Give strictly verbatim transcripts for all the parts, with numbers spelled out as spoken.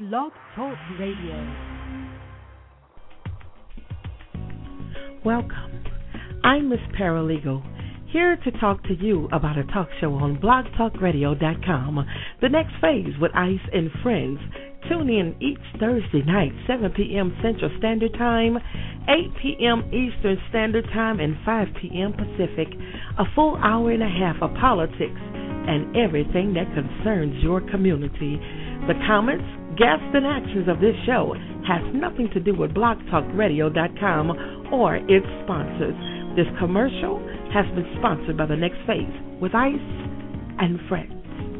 Blog Talk Radio. Welcome. I'm Miss Paralegal, here to talk to you about a talk show on blog talk radio dot com, The Next Phase with Ice and Friends. Tune in each Thursday night, seven p.m. Central Standard Time, eight p.m. Eastern Standard Time, and five p.m. Pacific. A full hour and a half of politics and everything that concerns your community. The comments, guests, and actions of this show has nothing to do with blog talk radio dot com or its sponsors. This commercial has been sponsored by The Next Phase with Ice and Friends.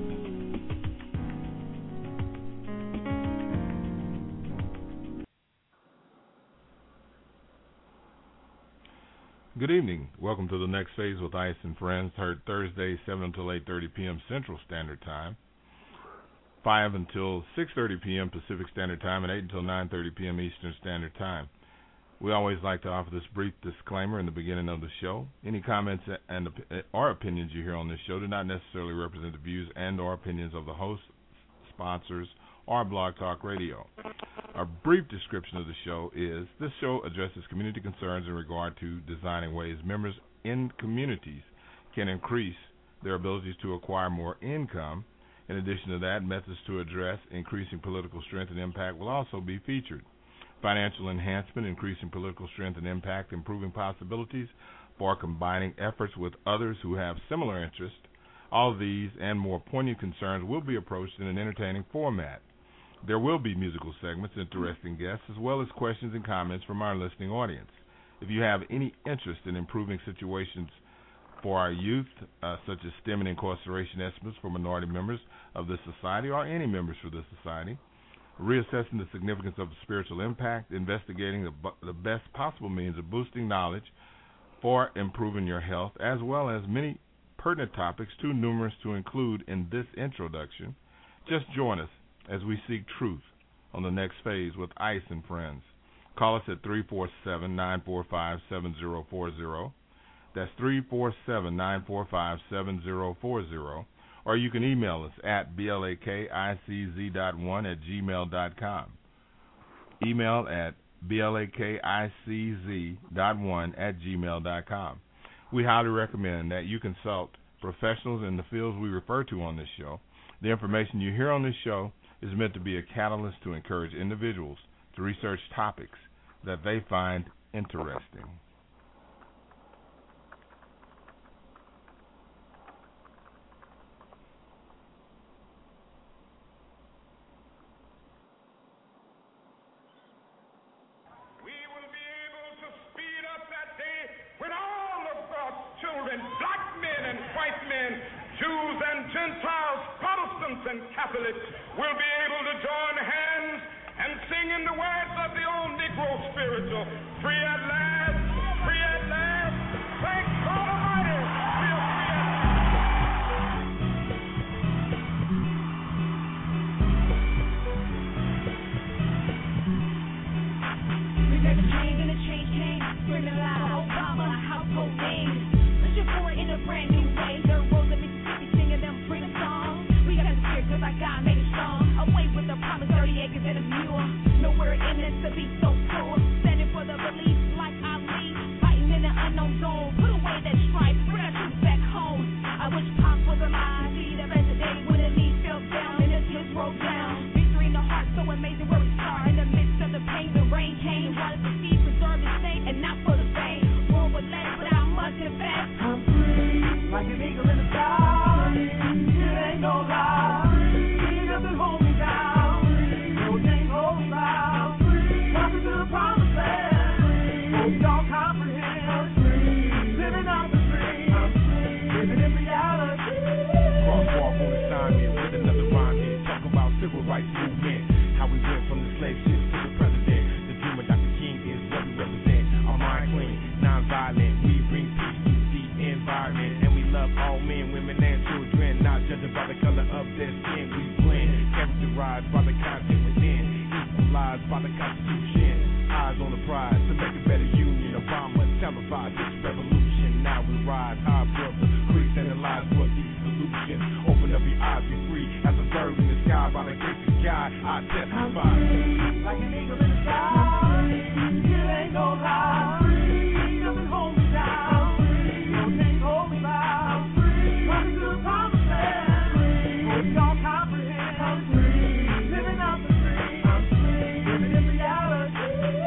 Good evening. Welcome to The Next Phase with Ice and Friends, heard Thursday, seven until eight thirty p.m. Central Standard Time, five until six thirty p.m. Pacific Standard Time, and eight until nine thirty p.m. Eastern Standard Time. We always like to offer this brief disclaimer in the beginning of the show. Any comments and or opinions you hear on this show do not necessarily represent the views and or opinions of the host, sponsors, or Blog Talk Radio. A brief description of the show is, this show addresses community concerns in regard to designing ways members in communities can increase their abilities to acquire more income. In addition to that, methods to address increasing political strength and impact will also be featured. Financial enhancement, increasing political strength and impact, improving possibilities for combining efforts with others who have similar interests. All of these and more poignant concerns will be approached in an entertaining format. There will be musical segments, interesting guests, as well as questions and comments from our listening audience. If you have any interest in improving situations for our youth, uh, such as STEM and incarceration estimates for minority members of this society or any members for this society, reassessing the significance of spiritual impact, investigating the, the best possible means of boosting knowledge for improving your health, as well as many pertinent topics too numerous to include in this introduction, just join us as we seek truth on The Next Phase with Ice and Friends. Call us at three four seven, nine four five, seven zero four zero. That's three four seven, nine four five, seven zero four zero. Or you can email us at blakicz dot one at gmail dot com. Email at blakicz dot one at gmail dot com. We highly recommend that you consult professionals in the fields we refer to on this show. The information you hear on this show is meant to be a catalyst to encourage individuals to research topics that they find interesting. We will be able to speed up that day when all of God's children, black men and white men, Jews and Gentiles, Protestants and Catholics, will be able to join hands and sing in the words of the old Negro spiritual, free at last, free at last, thank God Almighty, we are free at last. We made a change and a change came, screaming loud, Obama, household name. Pushing forward in a brand new way, dirt roads of Mississippi singing them freedom songs. We got the spirit cause our God made it strong. Away with the promise, thirty acres and a mule. Nowhere in this to be so cool. Standing for the belief like Ali. Fighting in the unknown zone. Put away that strife, bring our troops back home. I wish Pop was alive. See the best day when the knees fell down and his hips rolled down. Victory in the heart, so amazing where we start. In the midst of the pain, the rain came. Water to see, preserve the state, and not for the fame. War with less, but I must confess. I'm free, like an eagle in the sky. It ain't no lie. Free, doesn't hold me down. No name holds out. Walking to the promised land. Hope y'all comprehend. Living out the dream. Living in reality. Crosswalk on the sign here with another rhyme here. Talk about civil rights movement. How we went from the slave ship to the president. The dream of Doctor King is what we represent. Our mind clean, non-violent. We bring peace to the environment. And we love all men, women, and children. Not judging by the color of their skin. We blend, characterized by the content within. Equalized by the Constitution. Eyes on the prize to make a better union. Obama televised this revolution. Now we rise high above the creeks and the lies for the solution. Open up your eyes, be free as a bird in the sky by the grace of God. I I testify. Like an eagle in the sky, it ain't no lie. Free, doesn't hold me down. No thing hold me bound. Coming to the promised land. Hope y'all comprehend. I'm free, living out the dream. I'm free, living in reality.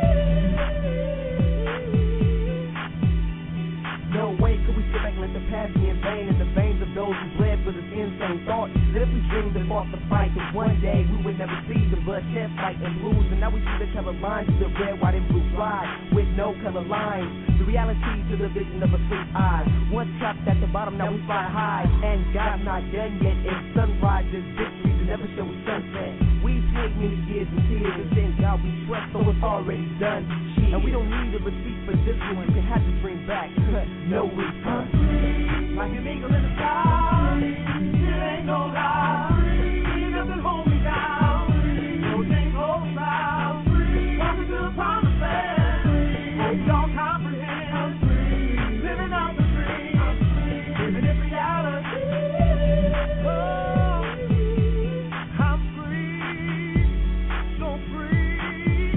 No way could we sit back and let the past be in vain in the veins of those who bled for this insane thought. That if we dreamed and fought the fight, then one day we would never see the bloodshed, fight, and blues. And now we see the color lines of the red, white, and blue fly with no color lines. The reality to the vision of a sleep eye. Once trapped at the bottom, now we fly high. And God's not done yet. If sunrise is victory, to never show we sunset. We take many years and tears, and then God we trust, so it's already done. Shit. And we don't need a receipt for this one. You can have the dream back. No refund. Like an eagle in the sky, it ain't no lie. Free, nothing hold me down. No thing hold me bound. Coming to the promised land. Hope y'all comprehend. I'm free, living out the dream. I'm free, living in reality. Oh, I'm free, so free.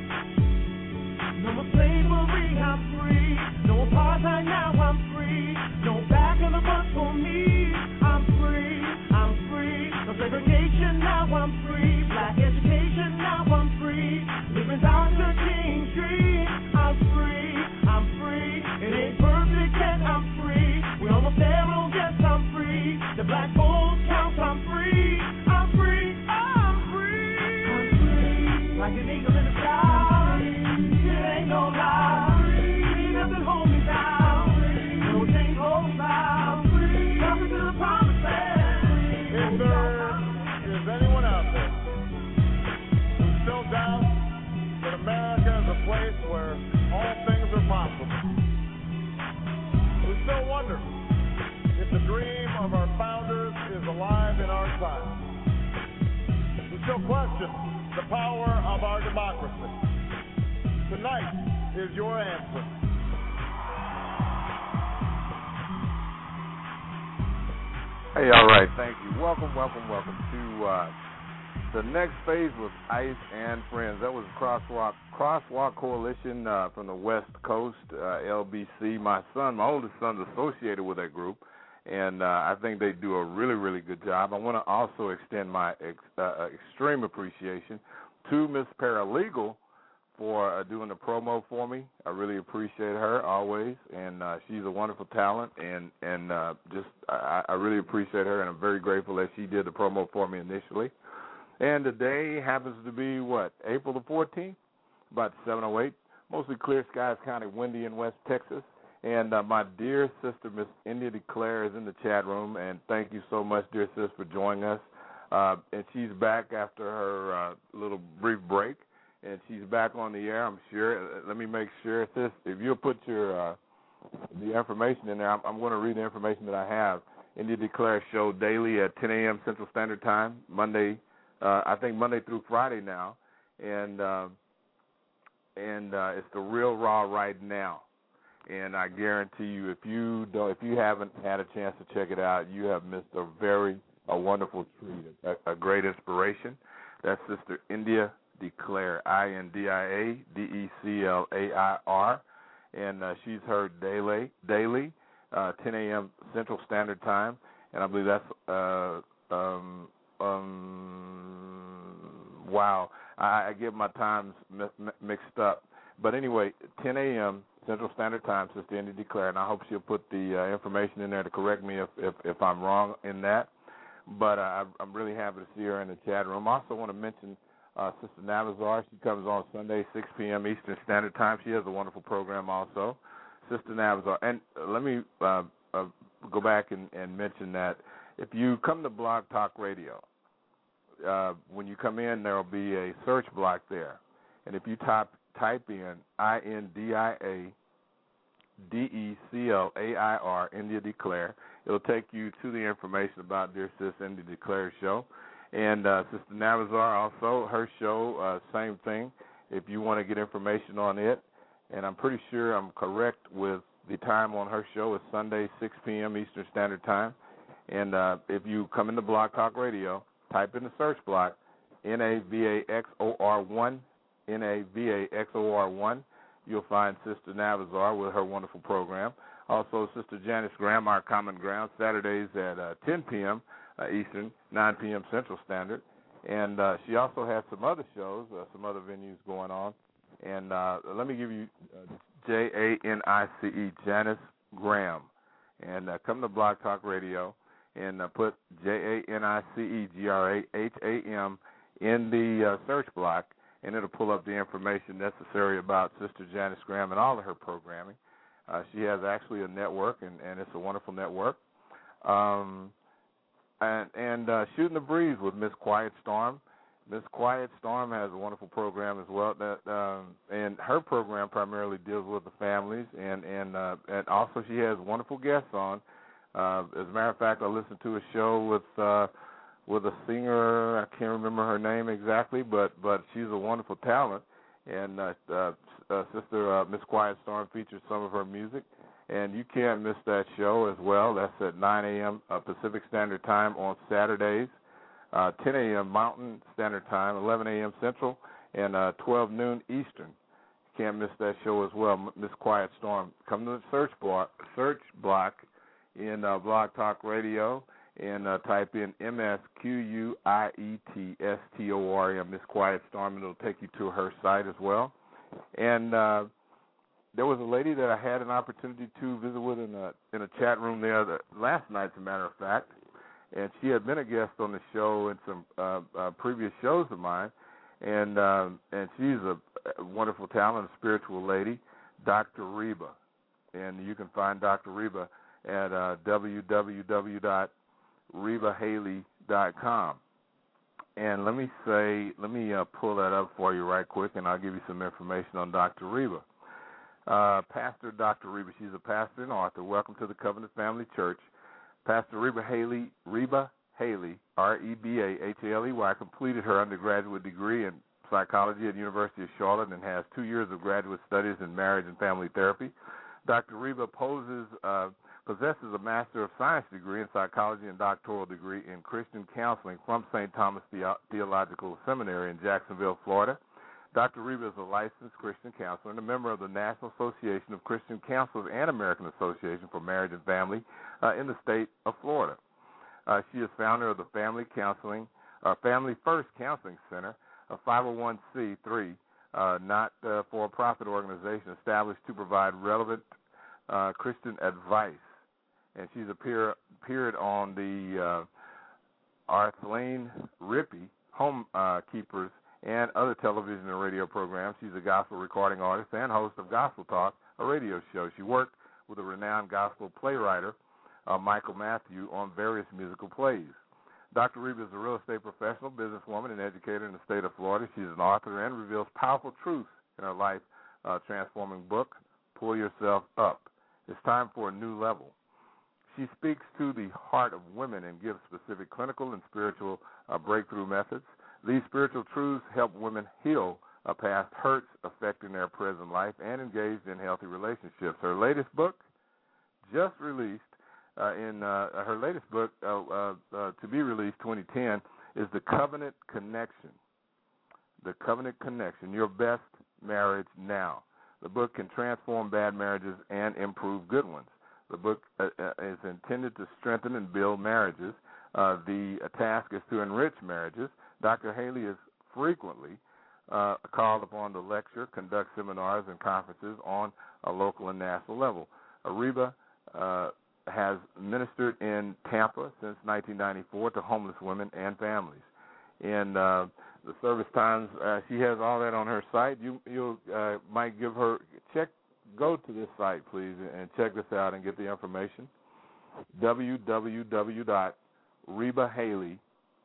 No more slavery, I'm free. No apartheid, now I'm free. No back in the bus for me. I'm free, I'm free. No segregation, now I'm free. Black education, now I'm free. Living out the king's dream. I'm free, I'm free. It ain't perfect yet, I'm free. We almost there, oh yes, I'm free. The black vote counts, I'm free. I'm free, I'm free. I'm free. Like an eagle in the sky. It ain't no lie. Free, nothing hold me down. No thing hold me down. Coming to the promised land. If there is anyone out there who still doubts that America is a place where all things are possible, who still wonder if the dream of our founders is alive in our time, who still question the power of our democracy, tonight is your answer. Hey, all right, thank you. Welcome, welcome, welcome to uh, the next phase with Ice and Friends. That was Crosswalk Crosswalk Coalition uh, from the West Coast, uh, L B C. My son, my oldest son's associated with that group, and uh, I think they do a really, really good job. I want to also extend my ex- uh, extreme appreciation to Miss Paralegal for uh, doing the promo for me. I really appreciate her always, and uh, she's a wonderful talent, and and uh, just I, I really appreciate her, and I'm very grateful that she did the promo for me initially. And today happens to be, what, April the fourteenth, about seven oh eight, mostly clear skies, kind of windy in West Texas. And uh, my dear sister, Miss India DeClaire, is in the chat room, and thank you so much, dear sis, for joining us. Uh, and she's back after her uh, little brief break. And she's back on the air, I'm sure. Let me make sure, sis, if you'll put your uh, the information in there, I'm, I'm going to read the information that I have. India DeClaire show daily at ten a.m. Central Standard Time, Monday, uh, I think Monday through Friday now. And uh, and uh, it's the real raw right now. And I guarantee you, if you don't, if you haven't had a chance to check it out, you have missed a very a wonderful treat, a, a great inspiration. That's Sister India DeClaire, I N D I A D E C L A I R, and uh, she's heard daily, daily, uh, ten a.m. Central Standard Time, and I believe that's, uh, um, um, wow, I, I get my times mi- mixed up. But anyway, ten a.m. Central Standard Time, Sister India DeClaire, and I hope she'll put the uh, information in there to correct me if, if, if I'm wrong in that. But uh, I'm really happy to see her in the chat room. I also want to mention Uh, Sister Navazar. She comes on Sunday, six p.m. Eastern Standard Time. She has a wonderful program also. Sister Navazar. And uh, let me uh, uh, go back and, and mention that if you come to Blog Talk Radio, uh, when you come in, there will be a search block there. And if you type, type in I N D I A D E C L A I R, India DeClaire, it'll take you to the information about Dear Sis India DeClaire's show. And uh, Sister Navazar, also, her show, uh, same thing, if you want to get information on it. And I'm pretty sure I'm correct with the time on her show is Sunday, six p.m. Eastern Standard Time. And uh, if you come into Blog Talk Radio, type in the search block, N A V A X O R one, N A V A X O R one. You'll find Sister Navazar with her wonderful program. Also, Sister Janice Graham, Our Common Ground, Saturdays at uh, ten p.m. Uh, Eastern, nine p.m. Central Standard. And uh, she also has some other shows, uh, some other venues going on. And uh, let me give you uh, J A N I C E, Janice Graham. And uh, come to Blog Talk Radio and uh, put J A N I C E, G R A H A M in the uh, search block, and it'll pull up the information necessary about Sister Janice Graham and all of her programming. Uh, she has actually a network, and, and it's a wonderful network. Um, and and uh, Shooting the Breeze with Miss Quiet Storm. Miss Quiet Storm has a wonderful program as well. That um, and her program primarily deals with the families, and and uh, and also she has wonderful guests on. Uh, as a matter of fact, I listened to a show with uh, with a singer. I can't remember her name exactly, but but she's a wonderful talent. And uh, uh, uh, Sister uh, Miss Quiet Storm features some of her music, and you can't miss that show as well. That's at nine a.m. Uh, Pacific Standard Time on Saturdays, uh, ten a.m. Mountain Standard Time, eleven a.m. Central, and uh, twelve noon Eastern. You can't miss that show as well. Miss Quiet Storm. Come to the search block, search block in uh, Blog Talk Radio, and uh, type in M S Q U I E T S T O R M, Miss Quiet Storm, and it'll take you to her site as well. And uh, there was a lady that I had an opportunity to visit with in a in a chat room there the, last night, as a matter of fact, and she had been a guest on the show in some uh, uh, previous shows of mine, and uh, and she's a, a wonderful talent, a spiritual lady, Doctor Reba, and you can find Doctor Reba at uh, w w w dot reba haley dot com. And let me say, let me uh, pull that up for you right quick, and I'll give you some information on Doctor Reba. Uh, Pastor Doctor Reba, she's a pastor and author. Welcome to the Covenant Family Church. Pastor Reba Haley, Reba Haley, R E B A H A L E Y, completed her undergraduate degree in psychology at the University of Charlotte and has two years of graduate studies in marriage and family therapy. Doctor Reba poses uh, possesses a Master of Science degree in psychology and doctoral degree in Christian counseling from Saint Thomas The- Theological Seminary in Jacksonville, Florida. Doctor Reba is a licensed Christian counselor and a member of the National Association of Christian Counselors and American Association for Marriage and Family uh, in the state of Florida. Uh, she is founder of the Family Counseling, uh, Family First Counseling Center, a five oh one c three, uh, not uh, for-profit organization established to provide relevant uh, Christian advice. And she's appear, appeared on the uh, Arthleen Rippey, Home uh, Keepers, and other television and radio programs. She's a gospel recording artist and host of Gospel Talk, a radio show. She worked with a renowned gospel playwright, uh, Michael Matthew, on various musical plays. Doctor Reba is a real estate professional, businesswoman, and educator in the state of Florida. She's an author and reveals powerful truths in her life uh, transforming book, Pull Yourself Up. It's time for a new level. She speaks to the heart of women and gives specific clinical and spiritual uh, breakthrough methods. These spiritual truths help women heal uh, past hurts affecting their present life and engage in healthy relationships. Her latest book, just released uh, in uh, her latest book uh, uh, uh, to be released twenty ten, is The Covenant Connection. The Covenant Connection, Your Best Marriage Now. The book can transform bad marriages and improve good ones. The book uh, uh, is intended to strengthen and build marriages. Uh, the uh, task is to enrich marriages. Doctor Haley is frequently uh, called upon to lecture, conduct seminars and conferences on a local and national level. Reba uh, has ministered in Tampa since nineteen ninety-four to homeless women and families. In uh, the service times, uh, she has all that on her site. You you uh, might give her check. Go to this site, please, and check this out and get the information. w w w dot reba haley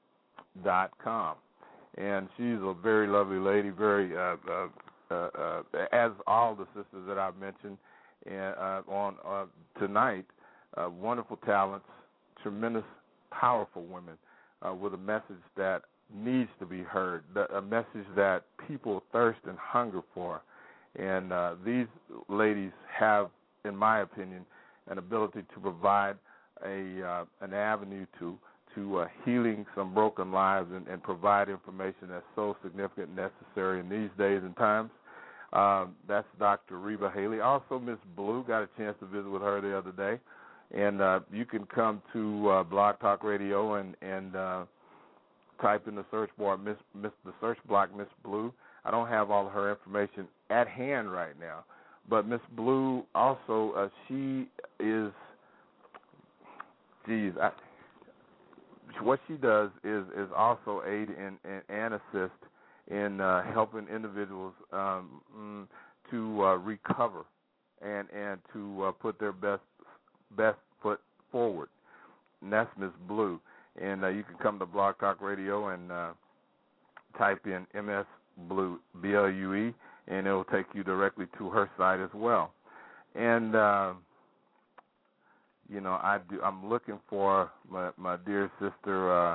dot com. And she's a very lovely lady, very uh, uh, uh, uh, as all the sisters that I've mentioned and, uh, on uh, tonight, uh, wonderful talents, tremendous, powerful women uh, with a message that needs to be heard, a message that people thirst and hunger for. And uh, these ladies have, in my opinion, an ability to provide a uh, an avenue to to uh, healing some broken lives and, and provide information that's so significant and necessary in these days and times. Um, that's Doctor Reba Haley. Also, Miss Blue, got a chance to visit with her the other day. And uh, you can come to uh, Blog Talk Radio and, and uh, type in the search bar, Miss, Miss, the search block, Miss Blue. I don't have all of her information at hand right now. But Miss Blue also, uh, she is, geez, I, what she does is, is also aid in, in, and assist in uh, helping individuals um, to uh, recover and and to uh, put their best best foot forward. And that's Miss Blue. And uh, you can come to Blog Talk Radio and uh, type in M S Blue, B L U E, and it will take you directly to her site as well. And uh, you know, I do. I'm looking for my, my dear sister, uh,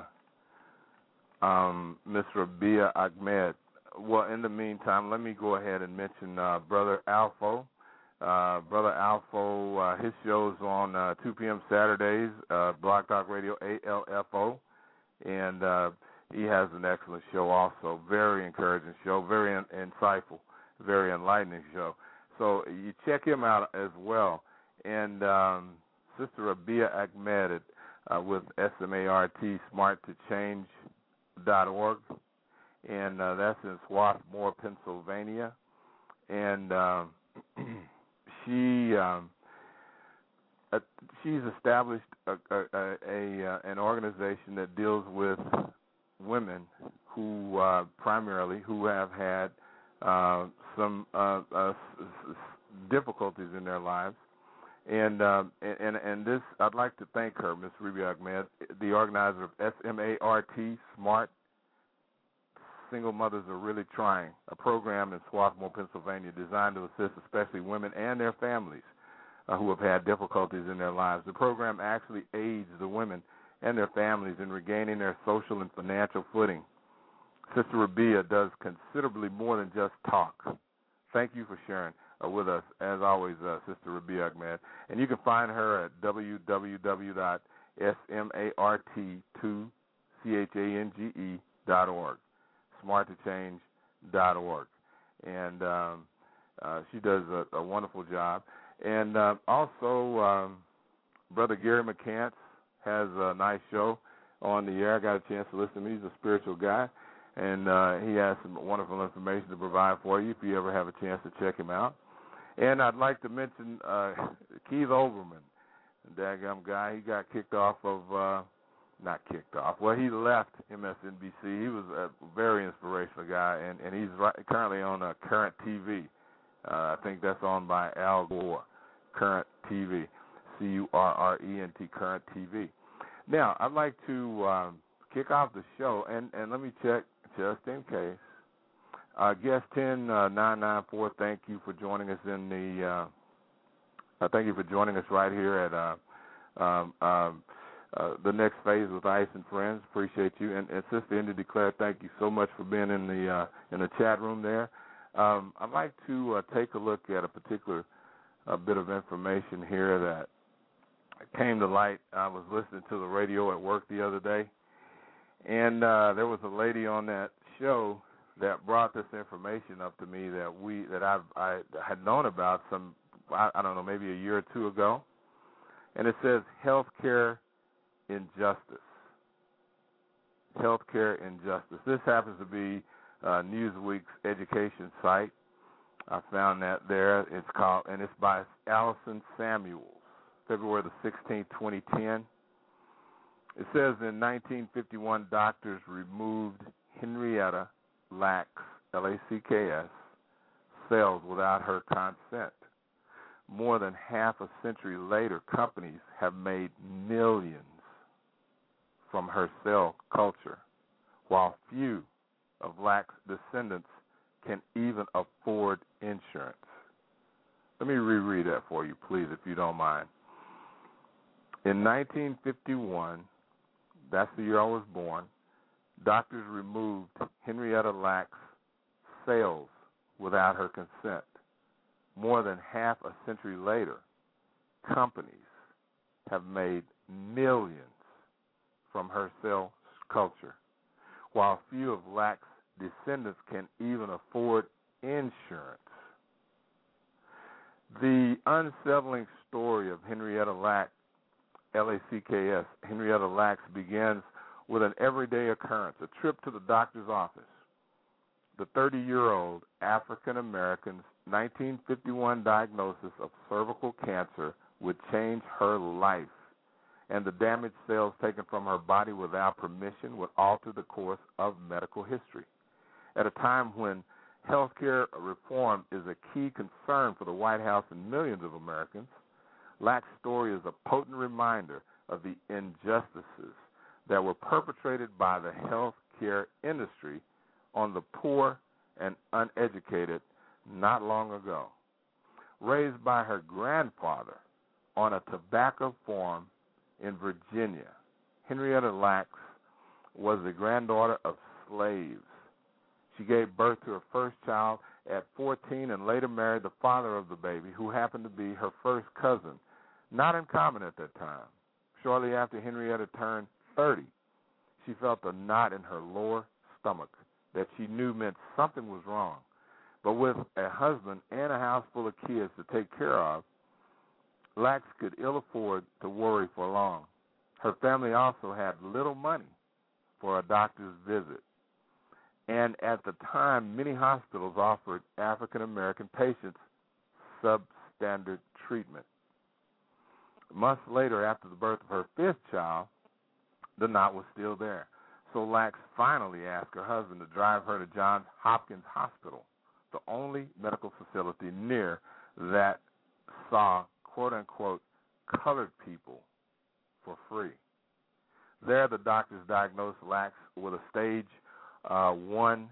um, Miss Rabia Ahmed. Well, in the meantime, let me go ahead and mention uh, Brother Alfo. Uh, Brother Alfo, uh, his show's on uh, two p.m. Saturdays, uh, Blog Talk Radio, A L F O, and uh, he has an excellent show also. Very encouraging show, very in- insightful, very enlightening show. So you check him out as well. And um, Sister Rabia Ahmed uh, with S M A R T, smart to change dot org, and uh, that's in Swarthmore, Pennsylvania. And um, she um, uh, she's established a, a, a, a uh, an organization that deals with women who uh, primarily who have had uh, some uh, uh, difficulties in their lives. And, um, and and this, I'd like to thank her, Miss Rabia Ahmed, the organizer of S M A R T, Smart Single Mothers Are Really Trying, a program in Swarthmore, Pennsylvania, designed to assist especially women and their families uh, who have had difficulties in their lives. The program actually aids the women and their families in regaining their social and financial footing. Sister Rabia does considerably more than just talk. Thank you for sharing uh, with us, as always, uh, Sister Rabia Ahmed. And you can find her at w w w dot smart two dot org, smart to change dot org. And um, uh, she does a, a wonderful job. And uh, also, um, Brother Gary McCants has a nice show on the air. I got a chance to listen to him. He's a spiritual guy. And uh, he has some wonderful information to provide for you if you ever have a chance to check him out. And I'd like to mention uh, Keith Olbermann, a daggum guy. He got kicked off of, uh, not kicked off, well, he left M S N B C. He was a very inspirational guy, and, and he's right, currently on uh, Current T V. Uh, I think that's owned by Al Gore, Current T V, C U R R E N T, Current T V. Now, I'd like to um, kick off the show, and, and let me check, just in case. Uh, guest ten nine nine four, thank you for joining us in the. Uh, uh, thank you for joining us right here at uh, um, um, uh, the next phase with Ice and Friends. Appreciate you, and, and Sister Indy Declare, thank you so much for being in the uh, in the chat room there. Um, I'd like to uh, take a look at a particular uh, bit of information here that came to light. I was listening to the radio at work the other day. And uh, there was a lady on that show that brought this information up to me that we that I've, I had known about some, I, I don't know, maybe a year or two ago. And it says healthcare injustice. Healthcare injustice. This happens to be uh, Newsweek's education site. I found that there. It's called, and it's by Allison Samuels, February the sixteenth, twenty ten. It says in nineteen fifty-one, doctors removed Henrietta Lacks, L A C K S, cells without her consent. More than half a century later, companies have made millions from her cell culture, while few of Lacks' descendants can even afford insurance. Let me reread that for you, please, if you don't mind. In nineteen fifty-one, that's the year I was born, doctors removed Henrietta Lacks' cells without her consent. More than half a century later, companies have made millions from her cell culture, while few of Lack's descendants can even afford insurance. The unsettling story of Henrietta Lack, L A C K S, Henrietta Lacks, begins with an everyday occurrence, a trip to the doctor's office. The thirty-year-old African-American's nineteen fifty-one diagnosis of cervical cancer would change her life, and the damaged cells taken from her body without permission would alter the course of medical history. At a time when healthcare reform is a key concern for the White House and millions of Americans, Lack's story is a potent reminder of the injustices that were perpetrated by the healthcare industry on the poor and uneducated not long ago. Raised by her grandfather on a tobacco farm in Virginia, Henrietta Lacks was the granddaughter of slaves. She gave birth to her first child at fourteen and later married the father of the baby, who happened to be her first cousin, not uncommon at that time. Shortly after Henrietta turned thirty, she felt a knot in her lower stomach that she knew meant something was wrong. But with a husband and a house full of kids to take care of, Lacks could ill afford to worry for long. Her family also had little money for a doctor's visit. And at the time, many hospitals offered African-American patients substandard treatment. Months later, after the birth of her fifth child, the knot was still there. So Lacks finally asked her husband to drive her to Johns Hopkins Hospital, the only medical facility near that saw, quote-unquote, colored people for free. There, the doctors diagnosed Lacks with a stage uh, one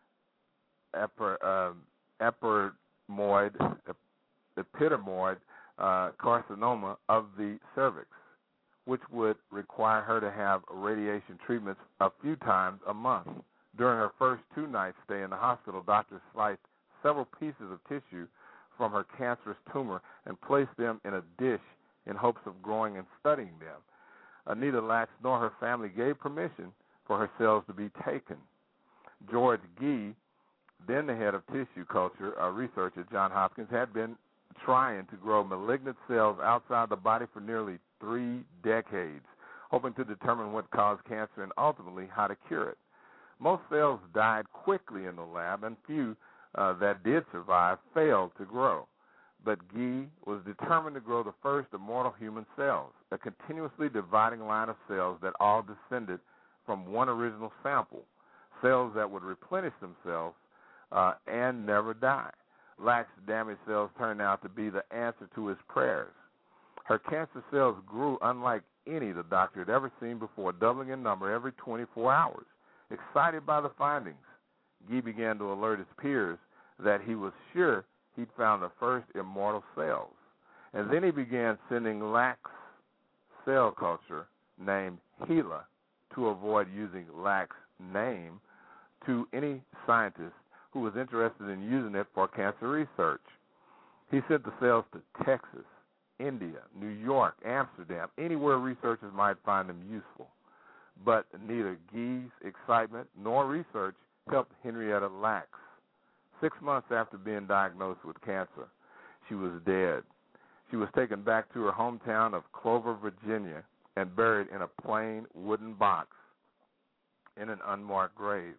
eper, uh, epidermoid, epidermoid uh, carcinoma of the cervix, which would require her to have radiation treatments a few times a month. During her first two-night stay in the hospital, doctors sliced several pieces of tissue from her cancerous tumor and placed them in a dish in hopes of growing and studying them. Anita Lacks nor her family gave permission for her cells to be taken. George Gee, then the head of tissue culture uh, research at Johns Hopkins, had been trying to grow malignant cells outside the body for nearly three decades, hoping to determine what caused cancer and ultimately how to cure it. Most cells died quickly in the lab, and few uh, that did survive failed to grow. But Gee was determined to grow the first immortal human cells, a continuously dividing line of cells that all descended from one original sample, cells that would replenish themselves uh, and never die. Lack's damaged cells turned out to be the answer to his prayers. Her cancer cells grew unlike any the doctor had ever seen before, doubling in number every twenty-four hours. Excited by the findings, Gee began to alert his peers that he was sure he'd found the first immortal cells. And then he began sending Lack's cell culture, named HeLa, to avoid using Lack's name, to any scientist who was interested in using it for cancer research. He sent the cells to Texas, India, New York, Amsterdam, anywhere researchers might find them useful. But neither Gee's excitement nor research helped Henrietta Lacks. Six months after being diagnosed with cancer, she was dead. She was taken back to her hometown of Clover, Virginia, and buried in a plain wooden box in an unmarked grave.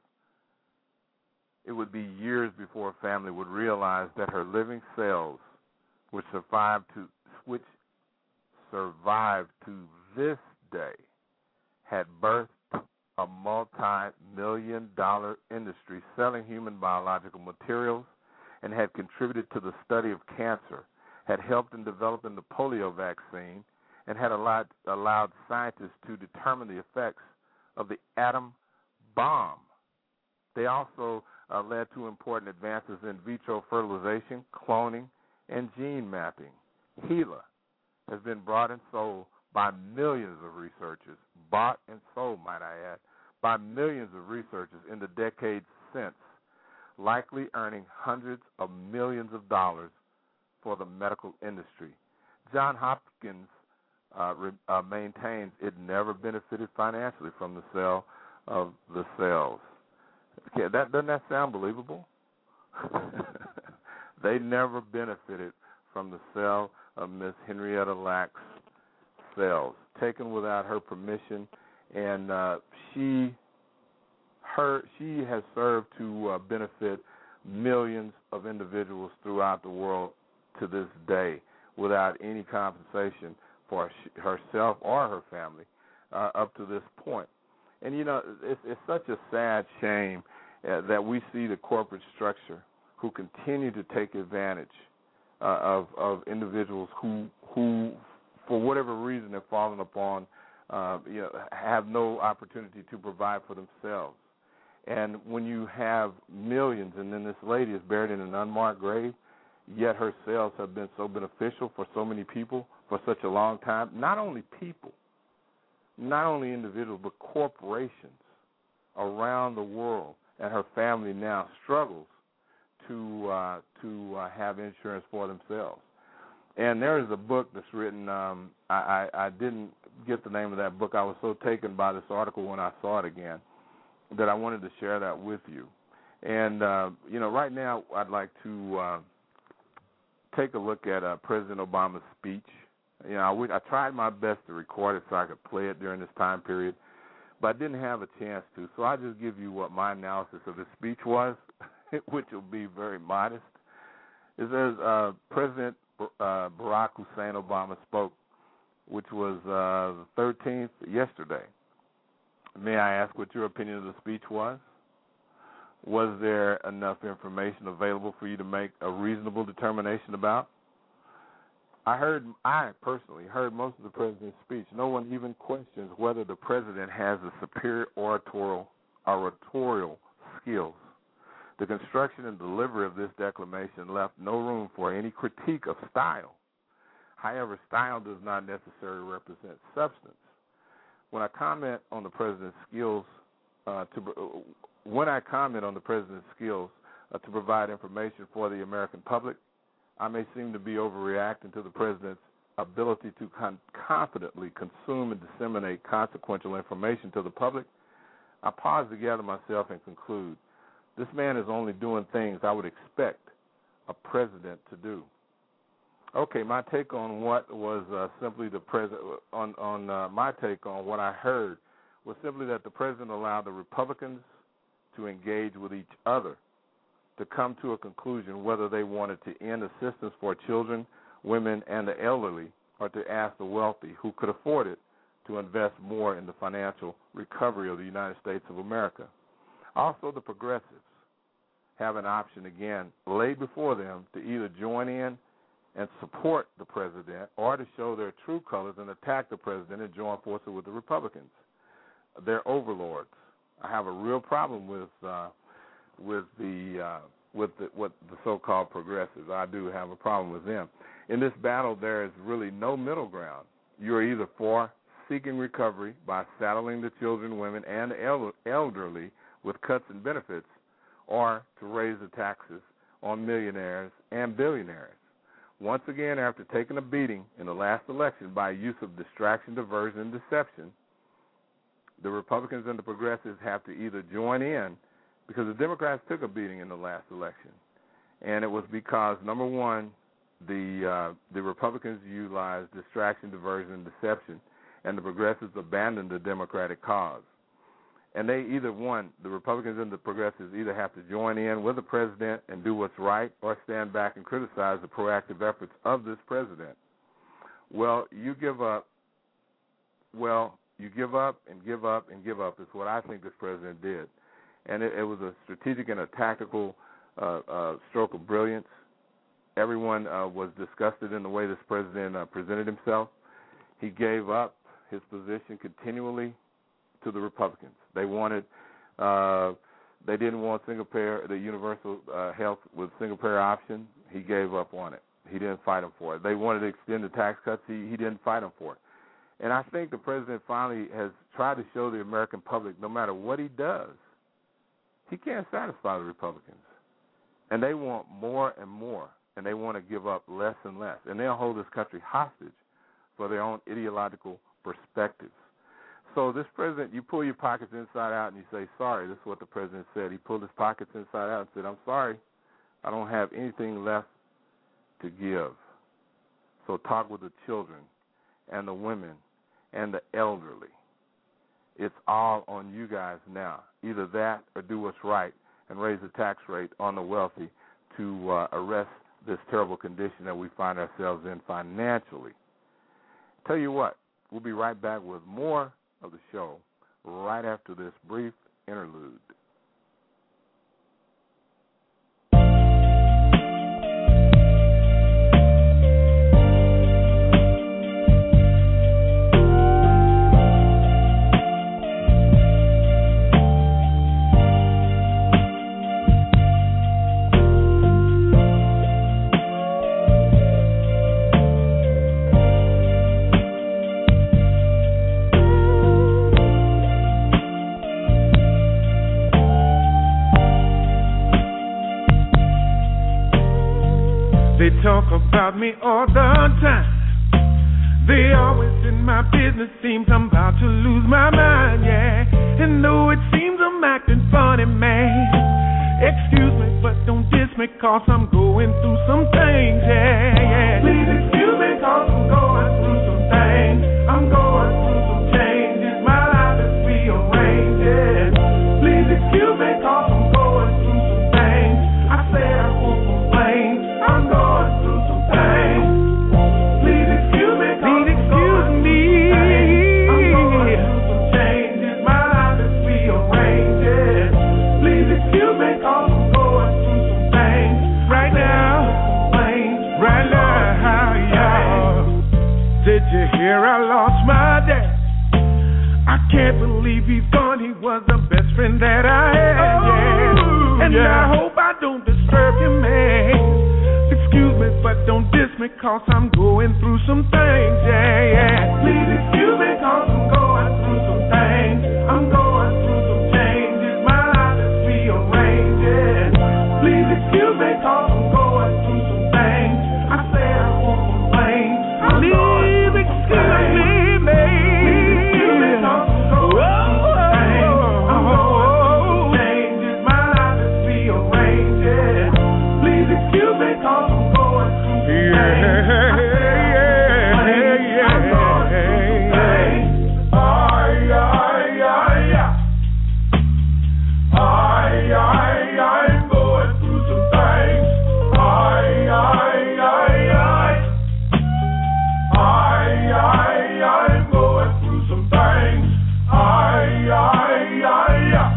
It would be years before her family would realize that her living cells, which survived to which survived to this day, had birthed a multi-million dollar industry selling human biological materials and had contributed to the study of cancer, had helped in developing the polio vaccine, and had allowed, allowed scientists to determine the effects of the atom bomb. They also uh, led to important advances in vitro fertilization, cloning, and gene mapping. HeLa has been brought and sold by millions of researchers, bought and sold, might I add, by millions of researchers in the decades since, likely earning hundreds of millions of dollars for the medical industry. Johns Hopkins uh, re, uh, maintains it never benefited financially from the sale of the cells. Okay, that doesn't that sound believable? They never benefited from the sale of Miss Henrietta Lacks' cells, taken without her permission, and uh, she, her, she has served to uh, benefit millions of individuals throughout the world to this day without any compensation for herself or her family uh, up to this point. And, you know, it's, it's such a sad shame uh, that we see the corporate structure who continue to take advantage uh, of, of individuals who, who, for whatever reason, have fallen upon, uh, you know, have no opportunity to provide for themselves. And when you have millions, and then this lady is buried in an unmarked grave, yet her sales have been so beneficial for so many people for such a long time, not only people, not only individuals, but corporations around the world, and her family now struggles to uh, to uh, have insurance for themselves. And there is a book that's written, um, I, I, I didn't get the name of that book. I was so taken by this article when I saw it again that I wanted to share that with you. And, uh, you know, right now I'd like to uh, take a look at uh, President Obama's speech. You know, I, would, I tried my best to record it so I could play it during this time period, but I didn't have a chance to. So I'll just give you what my analysis of the speech was, which will be very modest. It says uh, President uh, Barack Hussein Obama spoke, which was uh, the thirteenth, yesterday. May I ask what your opinion of the speech was? Was there enough information available for you to make a reasonable determination about? I heard, I personally heard most of the president's speech. No one even questions whether the president has the superior oratorial, oratorial skills. The construction and delivery of this declamation left no room for any critique of style. However, style does not necessarily represent substance. When I comment on the president's skills, uh, to uh, when I comment on the president's skills uh, to provide information for the American public, I may seem to be overreacting to the president's ability to con- confidently consume and disseminate consequential information to the public. I pause to gather myself and conclude, this man is only doing things I would expect a president to do. Okay, my take on what was uh, simply the president on on uh, my take on what I heard was simply that the president allowed the Republicans to engage with each other to come to a conclusion whether they wanted to end assistance for children, women, and the elderly, or to ask the wealthy who could afford it to invest more in the financial recovery of the United States of America. Also, the progressives have an option again laid before them to either join in and support the president, or to show their true colors and attack the president and join forces with the Republicans. They're overlords. I have a real problem with uh, with the uh, with the, what the so-called progressives. I do have a problem with them. In this battle, there is really no middle ground. You're either for seeking recovery by saddling the children, women, and the elderly with cuts and benefits, or to raise the taxes on millionaires and billionaires. Once again, after taking a beating in the last election by use of distraction, diversion, and deception, the Republicans and the progressives have to either join in, because the Democrats took a beating in the last election, and it was because, number one, the uh, the Republicans utilized distraction, diversion, and deception, and the progressives abandoned the Democratic cause. And they either, one, the Republicans and the progressives either have to join in with the president and do what's right, or stand back and criticize the proactive efforts of this president. Well, you give up, well, you give up and give up and give up is what I think this president did. And it, it was a strategic and a tactical uh, uh, stroke of brilliance. Everyone uh, was disgusted in the way this president uh, presented himself. He gave up his position continually to the Republicans. They wanted, uh, they didn't want single payer, the universal uh, health with single payer option. He gave up on it. He didn't fight them for it. They wanted to extend the tax cuts. He, he didn't fight them for it. And I think the president finally has tried to show the American public, no matter what he does, he can't satisfy the Republicans. And they want more and more, and they want to give up less and less. And they'll hold this country hostage for their own ideological perspectives. So this president, you pull your pockets inside out and you say, sorry, this is what the president said. He pulled his pockets inside out and said, I'm sorry, I don't have anything left to give. So talk with the children and the women and the elderly. It's all on you guys now. Either that or do what's right and raise the tax rate on the wealthy to uh, arrest this terrible condition that we find ourselves in financially. Tell you what, we'll be right back with more of the show right after this brief interlude. They talk about me all the time. They always in my business, seems I'm about to lose my mind, yeah. And though it seems I'm acting funny, man, excuse me, but don't diss me, cause I'm going through some things, yeah, yeah. Please excuse me, cause I'm going through some things. I'm going through some changes, my life is rearranged, yeah. Please excuse me, cause I'm going through some things. I said I won't complain, I'm going through some things. Please excuse me, cause I'm going through some things. I'm going through some changes, my life is rearranged, yeah. Please excuse me, cause I'm going through some things. Right now, right now, y'all. Did you hear I lost my dad? I can't believe he's gone, he was the best friend that I had, yeah. And I hope I don't disturb you, man. Excuse me, but don't diss me, cause I'm going through some things, yeah, yeah. Please excuse me, cause I'm going through some things. I'm going through some changes, my life is rearranged, yeah. Please excuse me, cause I'm going through some things. I said I won't complain. Please excuse me, man. Please excuse me, cause I'm going through some things. I'm going through some changes, my life is rearranged, yeah. Please excuse me, cause I'm going through some things. Yeah, yeah, yeah, yeah. Ay, ay, ay, ay. Ay, ay, I'm going through some things. Ay, ay, ay, ay. Ay, ay, I'm going through some things. Ay, ay, ay, ay.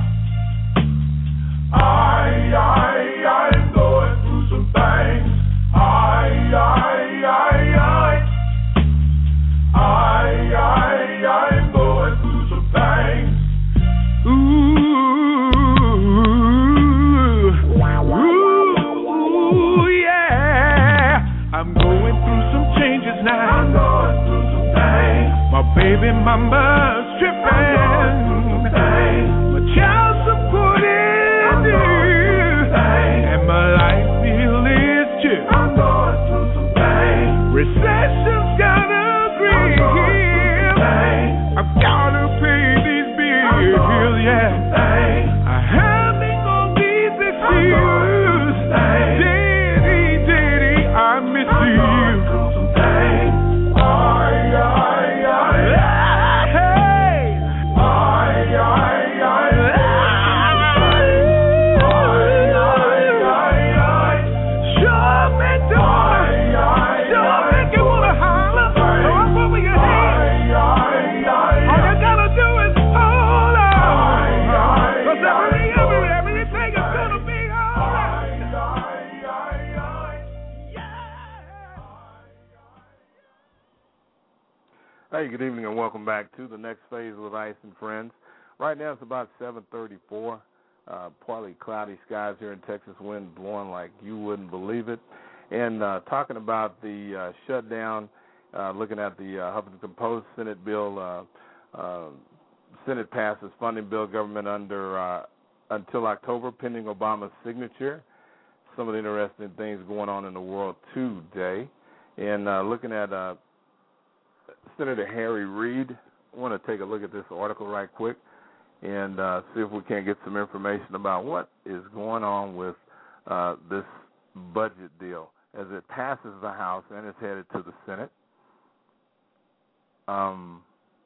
Ay, ay, I'm going through some things. Ay, ay, ay, ay. Ay, ay, I'm going through some things. Ooh, ooh, yeah. I'm going through some changes now. I'm going through some things. My baby mama's tripping. My child support is due. And my life bill is too. I'm going through some things. Recession's gotta agree. I've gotta pay these bills, yeah. I having all these issues. Daddy, daddy, I miss you. Ay, ay, ay. Hey. Ay, ay, ay. Ay, ay, ay, ay. Sure make the sure make you wanna holler. Go up over your head. All you gotta do is hold on. Cause every, every, everything is gonna be alright. Hey, good evening and welcome back to the next phase with Ice and Friends. Right now it's about seven thirty-four. Uh, partly cloudy skies here in Texas, wind blowing like you wouldn't believe it. And uh, talking about the uh, shutdown, uh, looking at the uh, Huffington Post Senate bill, uh, uh, Senate passes funding bill, government under uh, until October, pending Obama's signature. Some of the interesting things going on in the world today. And uh, looking at uh, Senator Harry Reid. I want to take a look at this article right quick and uh, see if we can get some information about what is going on with uh, this budget deal as it passes the House and is headed to the Senate. Um,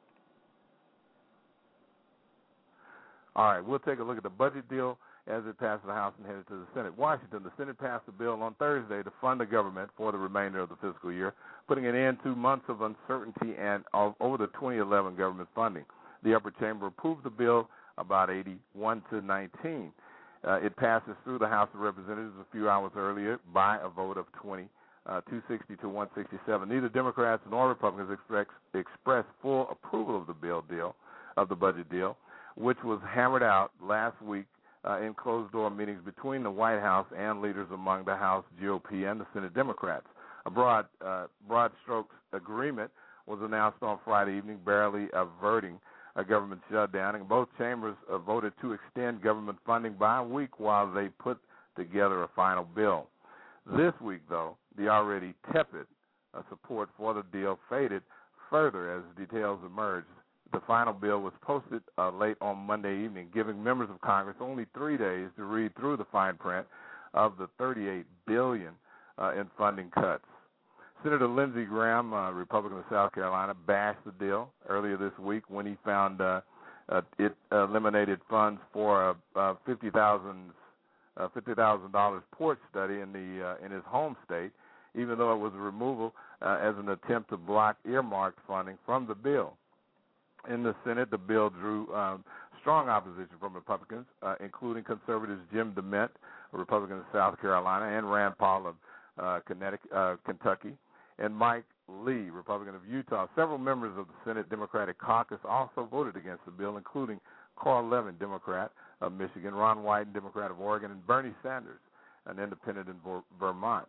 all right, we'll take a look at the budget deal as it passes the House and headed to the Senate. Washington, the Senate passed a bill on Thursday to fund the government for the remainder of the fiscal year, putting an end to months of uncertainty and of over the twenty eleven government funding. The upper chamber approved the bill about eighty-one to nineteen. Uh, it passes through the House of Representatives a few hours earlier by a vote of twenty, uh, two sixty to one sixty-seven. Neither Democrats nor Republicans express, expressed full approval of the bill deal, of the budget deal, which was hammered out last week uh, in closed-door meetings between the White House and leaders among the House G O P and the Senate Democrats. A broad, uh, broad strokes agreement was announced on Friday evening, barely averting a government shutdown, and both chambers uh, voted to extend government funding by a week while they put together a final bill. This week, though, the already tepid uh, support for the deal faded further as details emerged. The final bill was posted uh, late on Monday evening, giving members of Congress only three days to read through the fine print of the thirty-eight billion dollars uh, in funding cuts. Senator Lindsey Graham, uh, Republican of South Carolina, bashed the deal earlier this week when he found uh, uh, it eliminated funds for a uh, fifty thousand dollars uh, fifty thousand dollars porch study in the uh, in his home state, even though it was a removal uh, as an attempt to block earmarked funding from the bill. In the Senate, the bill drew um, strong opposition from Republicans, uh, including conservatives Jim DeMint, a Republican of South Carolina, and Rand Paul of uh, Connecticut, uh, Kentucky, and Mike Lee, Republican of Utah. Several members of the Senate Democratic Caucus also voted against the bill, including Carl Levin, Democrat of Michigan, Ron Wyden, Democrat of Oregon, and Bernie Sanders, an independent in Vermont.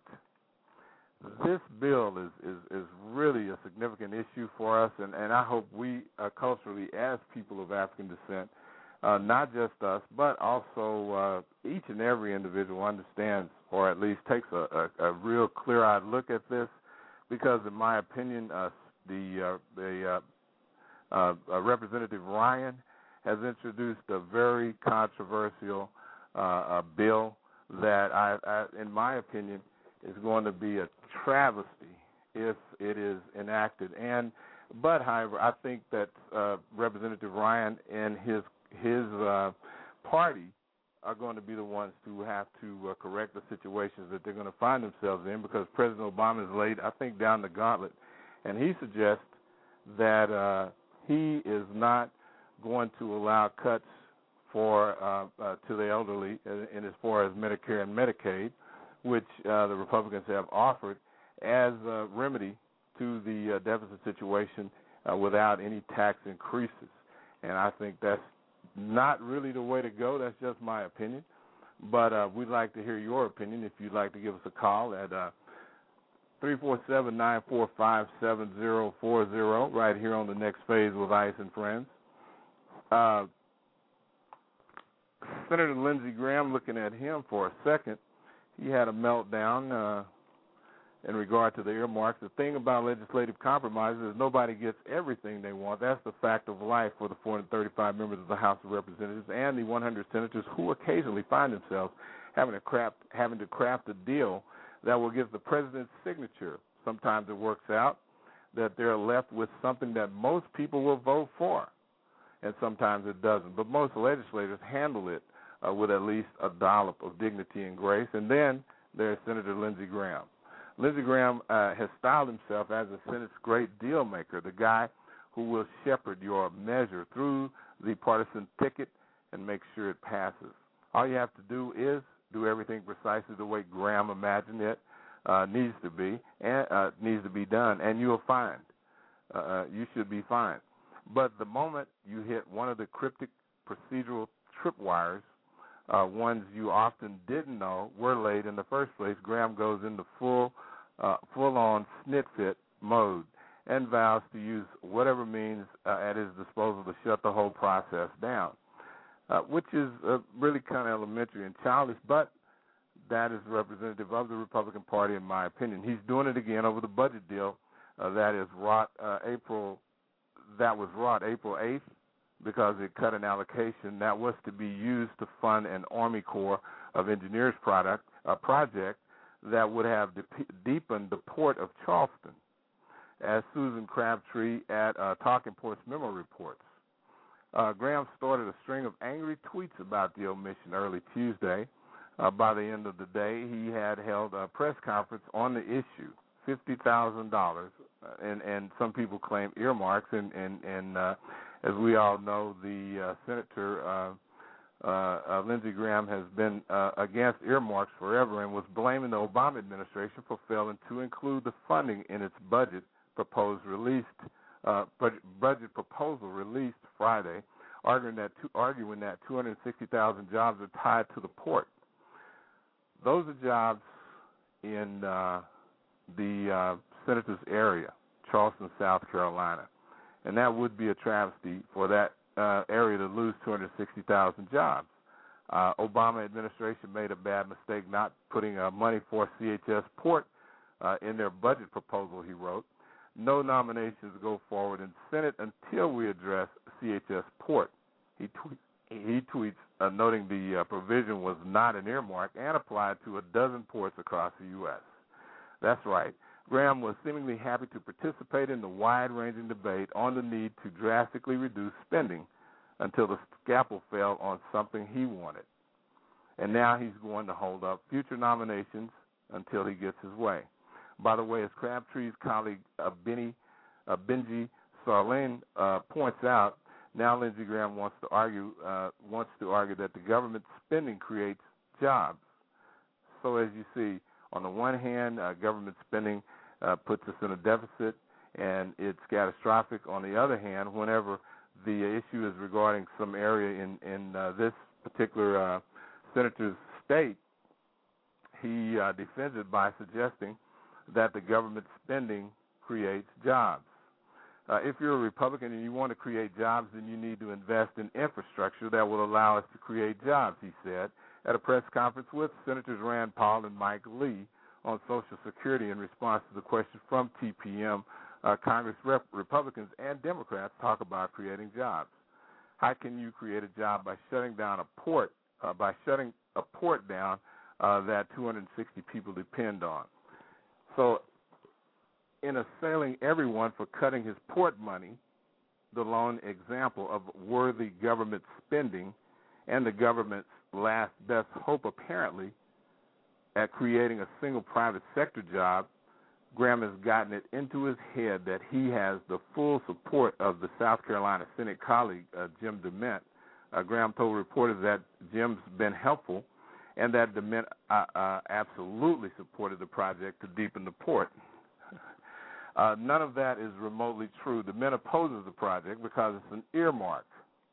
This bill is, is, is really a significant issue for us, and, and I hope we uh, culturally, as people of African descent, uh, not just us, but also uh, each and every individual understands, or at least takes a, a, a real clear-eyed look at this, because in my opinion, uh, the, uh, the uh, uh, uh, Representative Ryan has introduced a very controversial uh, uh, bill that, I, I, in my opinion, is going to be a travesty if it is enacted. And but, however, I think that uh, Representative Ryan and his his uh, party are going to be the ones to have to uh, correct the situations that they're going to find themselves in, because President Obama has laid, I think, down the gauntlet, and he suggests that uh, he is not going to allow cuts for uh, uh, to the elderly in, in as far as Medicare and Medicaid, which uh, the Republicans have offered as a remedy to the uh, deficit situation uh, without any tax increases. And I think that's not really the way to go. That's just my opinion. But uh, we'd like to hear your opinion if you'd like to give us a call at uh, three four seven, nine four five, seven zero four zero right here on The Next Phase with Ice and Friends. Uh, Senator Lindsey Graham, looking at him for a second, he had a meltdown uh, in regard to the earmarks. The thing about legislative compromises is nobody gets everything they want. That's the fact of life for the four hundred thirty-five members of the House of Representatives and the one hundred senators who occasionally find themselves having to craft, having to craft a deal that will give the president's signature. Sometimes it works out that they're left with something that most people will vote for, and sometimes it doesn't. But most legislators handle it uh, with at least a dollop of dignity and grace. And then there's Senator Lindsey Graham. Lindsey Graham uh, has styled himself as the Senate's great deal maker, the guy who will shepherd your measure through the partisan thicket and make sure it passes. All you have to do is do everything precisely the way Graham imagined it uh, needs to be and uh, needs to be done, and you'll find uh, you should be fine. But the moment you hit one of the cryptic procedural tripwires, uh, ones you often didn't know were laid in the first place, Graham goes into full, uh, full-on snitfit mode and vows to use whatever means uh, at his disposal to shut the whole process down, uh, which is uh, really kind of elementary and childish, but that is representative of the Republican Party, in my opinion. He's doing it again over the budget deal uh, that is wrought uh, April that was wrought April eighth because it cut an allocation that was to be used to fund an Army Corps of Engineers product a project that would have de- deepened the port of Charleston, as Susan Crabtree at uh, Talking Ports Memo reports. Uh, Graham started a string of angry tweets about the omission early Tuesday. Uh, by the end of the day, he had held a press conference on the issue, fifty thousand dollars, uh, and, and some people claim earmarks, and, and, and uh, as we all know, the uh, Senator uh, uh, uh, Lindsey Graham has been uh, against earmarks forever and was blaming the Obama administration for failing to include the funding in its budget proposed released uh, budget, budget proposal released Friday, arguing that two, arguing that two hundred sixty thousand jobs are tied to the port. Those are jobs in uh, the uh, senator's area, Charleston, South Carolina, and that would be a travesty for that uh, area to lose two hundred sixty thousand jobs. Uh, Obama administration made a bad mistake not putting uh, money for C H S Port uh, in their budget proposal, he wrote. No nominations go forward in Senate until we address C H S Port. He, tweet, he tweets uh, noting the uh, provision was not an earmark and applied to a dozen ports across the U S That's right. Graham was seemingly happy to participate in the wide-ranging debate on the need to drastically reduce spending until the scalpel fell on something he wanted. And now he's going to hold up future nominations until he gets his way. By the way, as Crabtree's colleague uh, Benny, uh, Benji Sarlin uh, points out, now Lindsey Graham wants to argue uh, wants to argue that the government spending creates jobs. So as you see, on the one hand, uh, government spending uh, puts us in a deficit, and it's catastrophic. On the other hand, whenever the issue is regarding some area in in uh, this particular uh, senator's state, he uh, defends it by suggesting that the government spending creates jobs. Uh, if you're a Republican and you want to create jobs, then you need to invest in infrastructure that will allow us to create jobs, he said at a press conference with Senators Rand Paul and Mike Lee on Social Security in response to the question from T P M. Uh, Congress rep- Republicans and Democrats talk about creating jobs. How can you create a job by shutting down a port, uh, by shutting a port down uh, that two hundred sixty people depend on? So, in assailing everyone for cutting his port money, the lone example of worthy government spending and the government's last best hope, apparently, at creating a single private sector job, Graham has gotten it into his head that he has the full support of the South Carolina Senate colleague, uh, Jim DeMint. Uh, Graham told reporters that Jim's been helpful and that DeMint uh, uh, absolutely supported the project to deepen the port. Uh, none of that is remotely true. DeMint opposes the project because it's an earmark.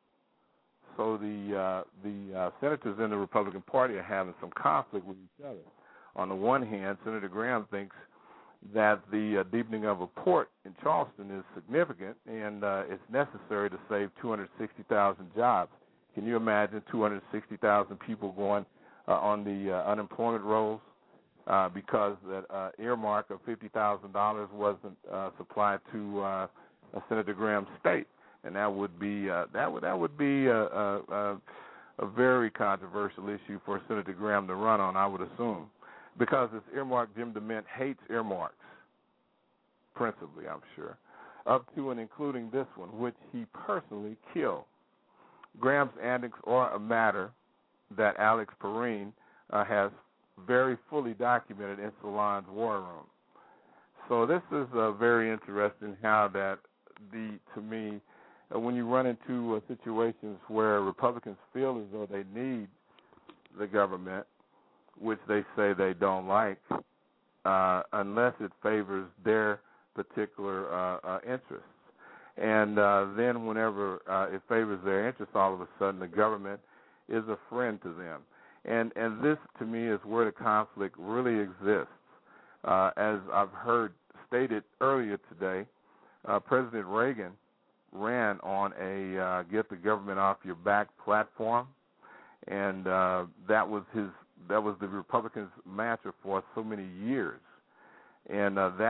So the uh, the uh, senators in the Republican Party are having some conflict with each other. On the one hand, Senator Graham thinks that the uh, deepening of a port in Charleston is significant and uh, it's necessary to save two hundred sixty thousand jobs. Can you imagine two hundred sixty thousand people going uh, on the uh, unemployment rolls uh, because that uh, earmark of fifty thousand dollars wasn't uh, supplied to uh, Senator Graham's state? And that would be uh, that would that would be a, a, a very controversial issue for Senator Graham to run on, I would assume, because this earmark, Jim DeMint hates earmarks, principally, I'm sure, up to and including this one, which he personally killed. Graham's antics are a matter that Alex Perrine uh, has very fully documented in Salon's War Room. So this is uh, very interesting how that the to me. When you run into uh, situations where Republicans feel as though they need the government, which they say they don't like, uh, unless it favors their particular uh, uh, interests. And uh, then whenever uh, it favors their interests, all of a sudden the government is a friend to them. And, and this, to me, is where the conflict really exists. Uh, as I've heard stated earlier today, uh, President Reagan ran on a uh, get the government off your back platform, and uh, that was his that was the Republicans' mantra for so many years, and uh, that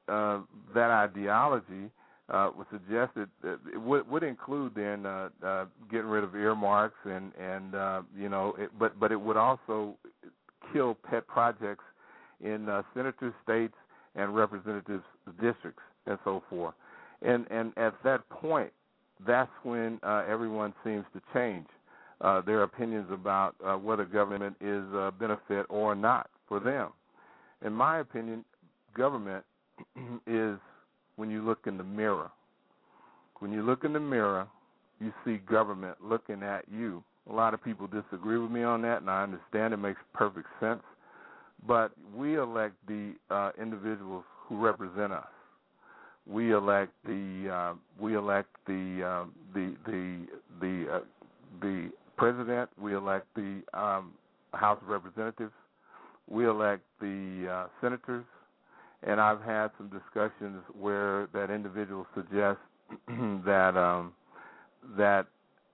uh, that ideology uh, would suggest that it would, would include then uh, uh, getting rid of earmarks and and uh, you know, it, but but it would also kill pet projects in uh, senators, states, and representatives districts and so forth. And and at that point, that's when uh, everyone seems to change uh, their opinions about uh, whether government is a benefit or not for them. In my opinion, government is when you look in the mirror. When you look in the mirror, you see government looking at you. A lot of people disagree with me on that, and I understand it makes perfect sense. But we elect the uh, individuals who represent us. We elect the uh, we elect the uh, the the the uh, the president. We elect the um, House of Representatives. We elect the uh, senators. And I've had some discussions where that individual suggests that um, that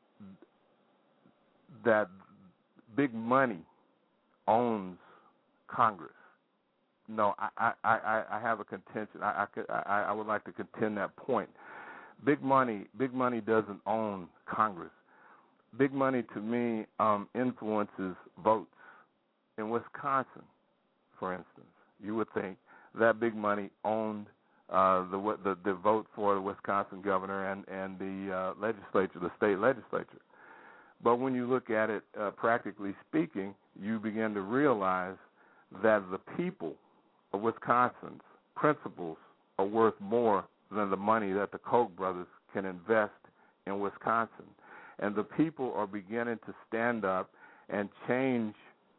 that big money owns Congress. No, I, I, I, I have a contention. I, I, could, I, I would like to contend that point. Big money, big money doesn't own Congress. Big money, to me, um, influences votes. In Wisconsin, for instance, you would think that big money owned uh, the, the the vote for the Wisconsin governor and and the uh, legislature, the state legislature. But when you look at it, uh, practically speaking, you begin to realize that the people of Wisconsin's principles are worth more than the money that the Koch brothers can invest in Wisconsin. And the people are beginning to stand up and change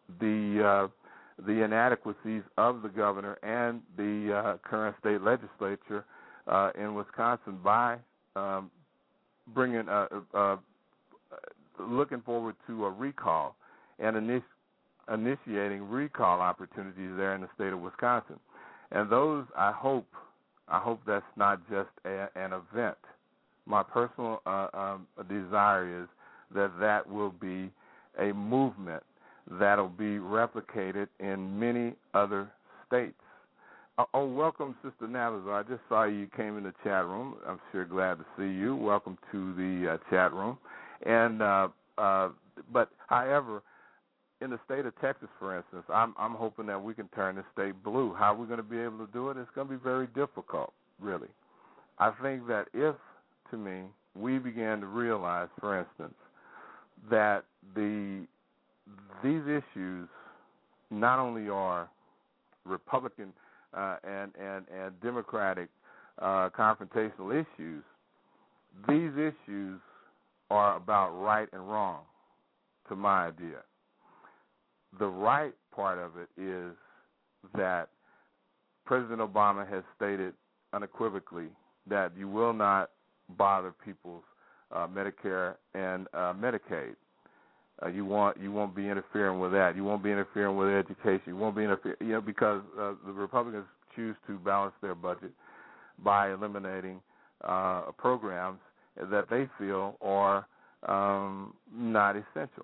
the uh, the inadequacies of the governor and the uh, current state legislature uh, in Wisconsin by um, bringing, uh, uh, looking forward to a recall and init- initiating recall opportunities there in the state of Wisconsin. And those, I hope, I hope that's not just a, an event. My personal uh, um, desire is that that will be a movement that'll be replicated in many other states. Uh, oh, welcome, Sister Navazar. I just saw you came in the chat room. I'm sure glad to see you. Welcome to the uh, chat room. And uh, uh, but, however, in the state of Texas, for instance, I'm, I'm hoping that we can turn the state blue. How are we going to be able to do it? It's going to be very difficult, really. I think that if, to me, we began to realize, for instance, that the these issues not only are Republican uh, and, and, and Democratic uh, confrontational issues, these issues are about right and wrong, to my idea. The right part of it is that President Obama has stated unequivocally that you will not bother people's uh, Medicare and uh, Medicaid. Uh, you want you won't be interfering with that. You won't be interfering with education. You won't be interfering, you know, because uh, the Republicans choose to balance their budget by eliminating uh, programs that they feel are um, not essential.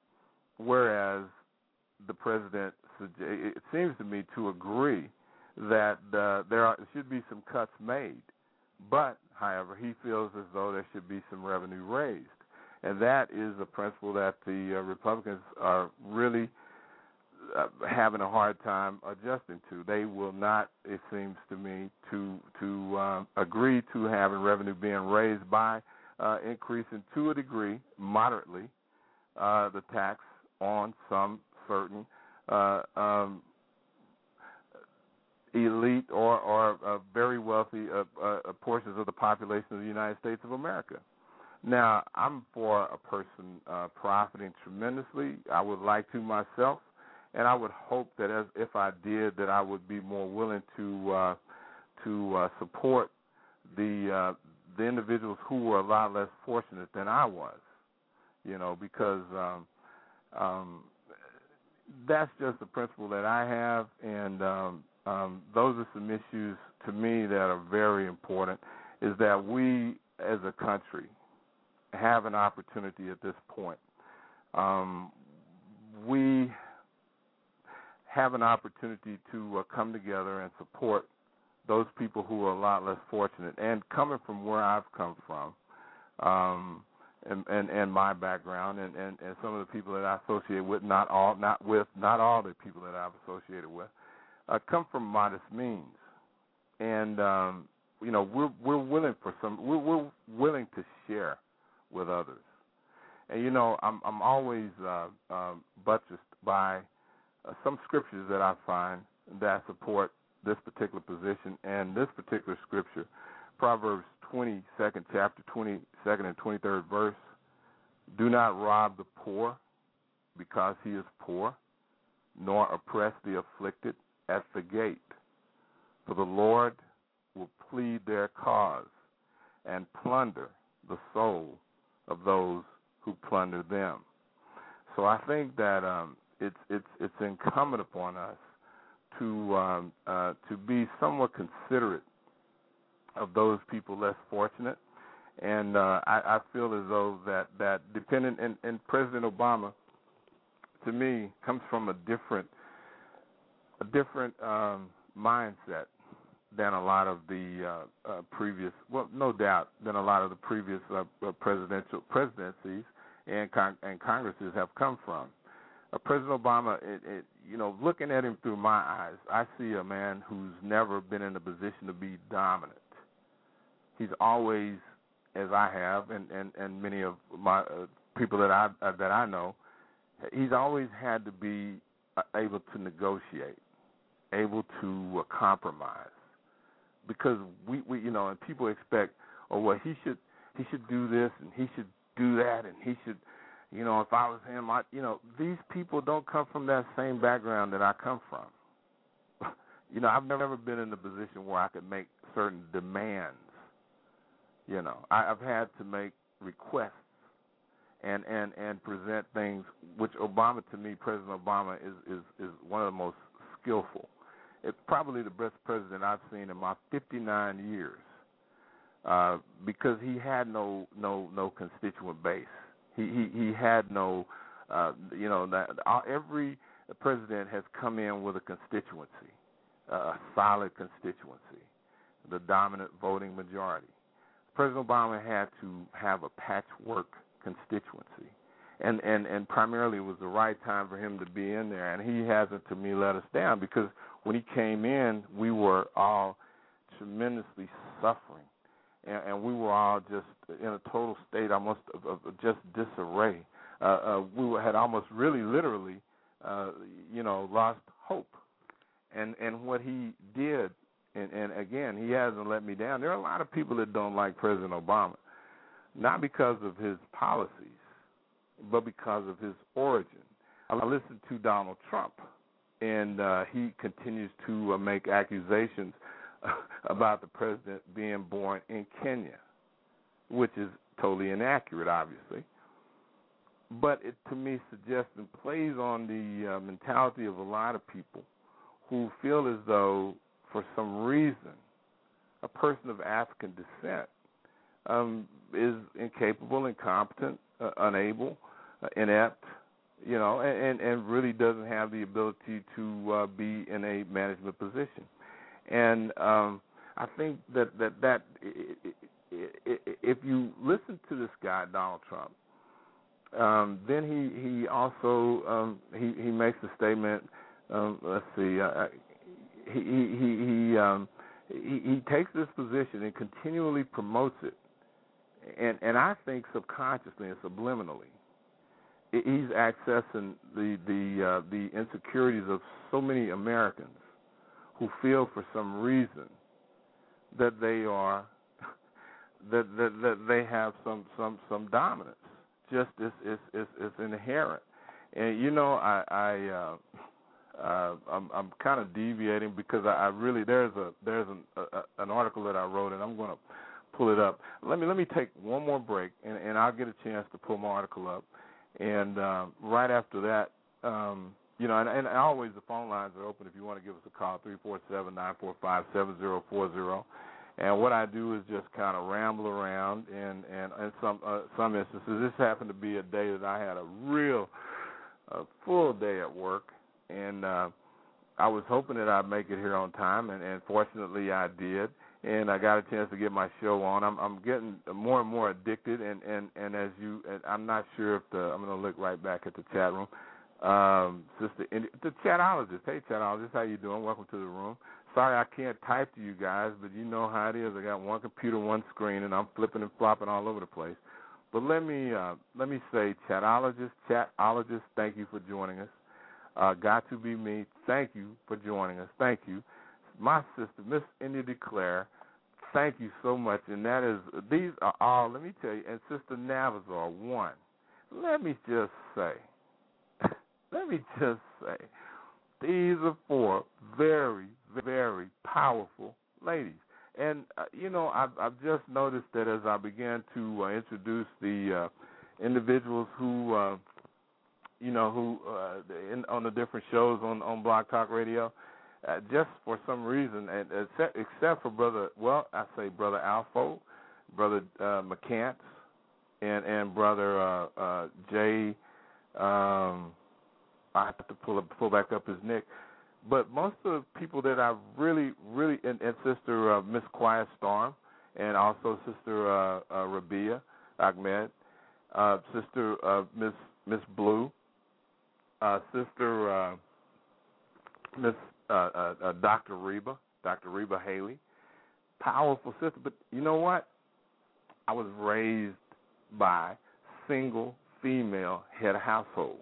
Whereas the president, it seems to me, to agree that uh, there are, should be some cuts made, but, however, he feels as though there should be some revenue raised. And that is a principle that the uh, Republicans are really uh, having a hard time adjusting to. They will not, it seems to me, to to um, agree to having revenue being raised by uh, increasing to a degree, moderately, uh, the tax on some certain uh, um, elite or, or uh, very wealthy uh, uh, portions of the population of the United States of America. Now, I'm for a person uh, profiting tremendously. I would like to myself, and I would hope that as if I did, that I would be more willing to uh, to uh, support the uh, the individuals who were a lot less fortunate than I was. You know, because um, um, that's just the principle that I have, and um, um, those are some issues to me that are very important. Is that we, as a country, have an opportunity at this point. Um, we have an opportunity to uh, come together and support those people who are a lot less fortunate. And coming from where I've come from, um, and, and, and my background, and, and, and some of the people that I associate with, not all, not with, not all the people that I've associated with, uh, come from modest means, and um, you know, we're we're willing for some, we're, we're willing to share with others. And you know, I'm I'm always uh, um, buttressed by uh, some scriptures that I find that support this particular position, and this particular scripture, Proverbs twenty-second chapter, twenty-second and twenty-third verse. Do not rob the poor because he is poor, nor oppress the afflicted at the gate. For the Lord will plead their cause and plunder the soul of those who plunder them. So I think that um, it's it's it's incumbent upon us to um, uh, to be somewhat considerate of those people less fortunate, and uh, I, I feel as though that that dependent and, and President Obama, to me, comes from a different a different um, mindset than a lot of the uh, uh, previous, well, no doubt, than a lot of the previous uh, presidential presidencies and con- and Congresses have come from. Uh, President Obama, it, it, you know, looking at him through my eyes, I see a man who's never been in a position to be dominant. He's always, as I have, and, and, and many of my uh, people that I uh, that I know, he's always had to be uh, able to negotiate, able to uh, compromise, because we, we, you know, and people expect, oh, well, he should he should do this and he should do that and he should, you know, if I was him, I, you know, these people don't come from that same background that I come from. You know, I've never been in a position where I could make certain demands. You know, I, I've had to make requests and, and, and present things, which Obama, to me, President Obama, is, is, is one of the most skillful. It's probably the best president I've seen in my fifty-nine years, uh, because he had no no no constituent base. He he, he had no, uh, you know, that uh, every president has come in with a constituency, uh, a solid constituency, the dominant voting majority. President Obama had to have a patchwork constituency, and, and, and primarily it was the right time for him to be in there, and he hasn't, to me, let us down, because when he came in, we were all tremendously suffering, and, and we were all just in a total state almost of, of just disarray. Uh, uh, we were, had almost really, literally, uh, you know, lost hope, and and what he did. And, and, again, he hasn't let me down. There are a lot of people that don't like President Obama, not because of his policies, but because of his origin. I listened to Donald Trump, and uh, he continues to uh, make accusations about the president being born in Kenya, which is totally inaccurate, obviously. But it, to me, suggests and plays on the uh, mentality of a lot of people who feel as though, for some reason, a person of African descent um, is incapable, incompetent, uh, unable, uh, inept, you know, and, and really doesn't have the ability to uh, be in a management position. And um, I think that that, that if you listen to this guy, Donald Trump, um, then he he also um, he he makes a statement. Um, let's see. Uh, He he he um, he he takes this position and continually promotes it, and and I think subconsciously and subliminally, he's accessing the the uh, the insecurities of so many Americans who feel for some reason that they are that that, that they have some some some dominance. Just it's it's it's, it's inherent, and you know I I. Uh, Uh, I'm, I'm kind of deviating because I, I really there's a there's an, a, an article that I wrote, and I'm going to pull it up. Let me let me take one more break, and, and I'll get a chance to pull my article up. And uh, right after that, um, you know, and, and always the phone lines are open if you want to give us a call, three four seven, nine four five, seven zero four zero. And what I do is just kind of ramble around, and and, and some uh, some instances. This happened to be a day that I had a real a full day at work. And uh, I was hoping that I'd make it here on time, and, and fortunately I did. And I got a chance to get my show on. I'm, I'm getting more and more addicted, and, and, and as you, and I'm not sure if the, I'm going to look right back at the chat room. Um, Sister, Indi- the chatologist. Hey, chatologist, how you doing? Welcome to the room. Sorry I can't type to you guys, but you know how it is. I got one computer, one screen, and I'm flipping and flopping all over the place. But let me uh, let me say, chatologist, chatologist, thank you for joining us. Uh, got to be me. Thank you for joining us. Thank you. My sister, Miss India DeClaire, thank you so much. And that is, these are all, let me tell you, and Sister Navazor, one. Let me just say, let me just say, these are four very, very powerful ladies. And, uh, you know, I've, I've just noticed that as I began to uh, introduce the uh, individuals who, uh, you know, who uh, in, on the different shows on, on Blog Talk Radio, uh, just for some reason, and except, except for Brother, well, I say Brother Alfo, Brother uh, McCants, and, and Brother uh, uh, Jay, um, I have to pull, up, pull back up his nick. But most of the people that I really, really, and, and Sister uh, Miss Quiet Storm, and also Sister uh, uh, Rabia Ahmed, uh, Sister uh, Miss Miss Blue, uh, Sister uh, Miss uh, uh, uh, Doctor Reba, Doctor Reba Haley, powerful sister. But you know what? I was raised by single female head of household.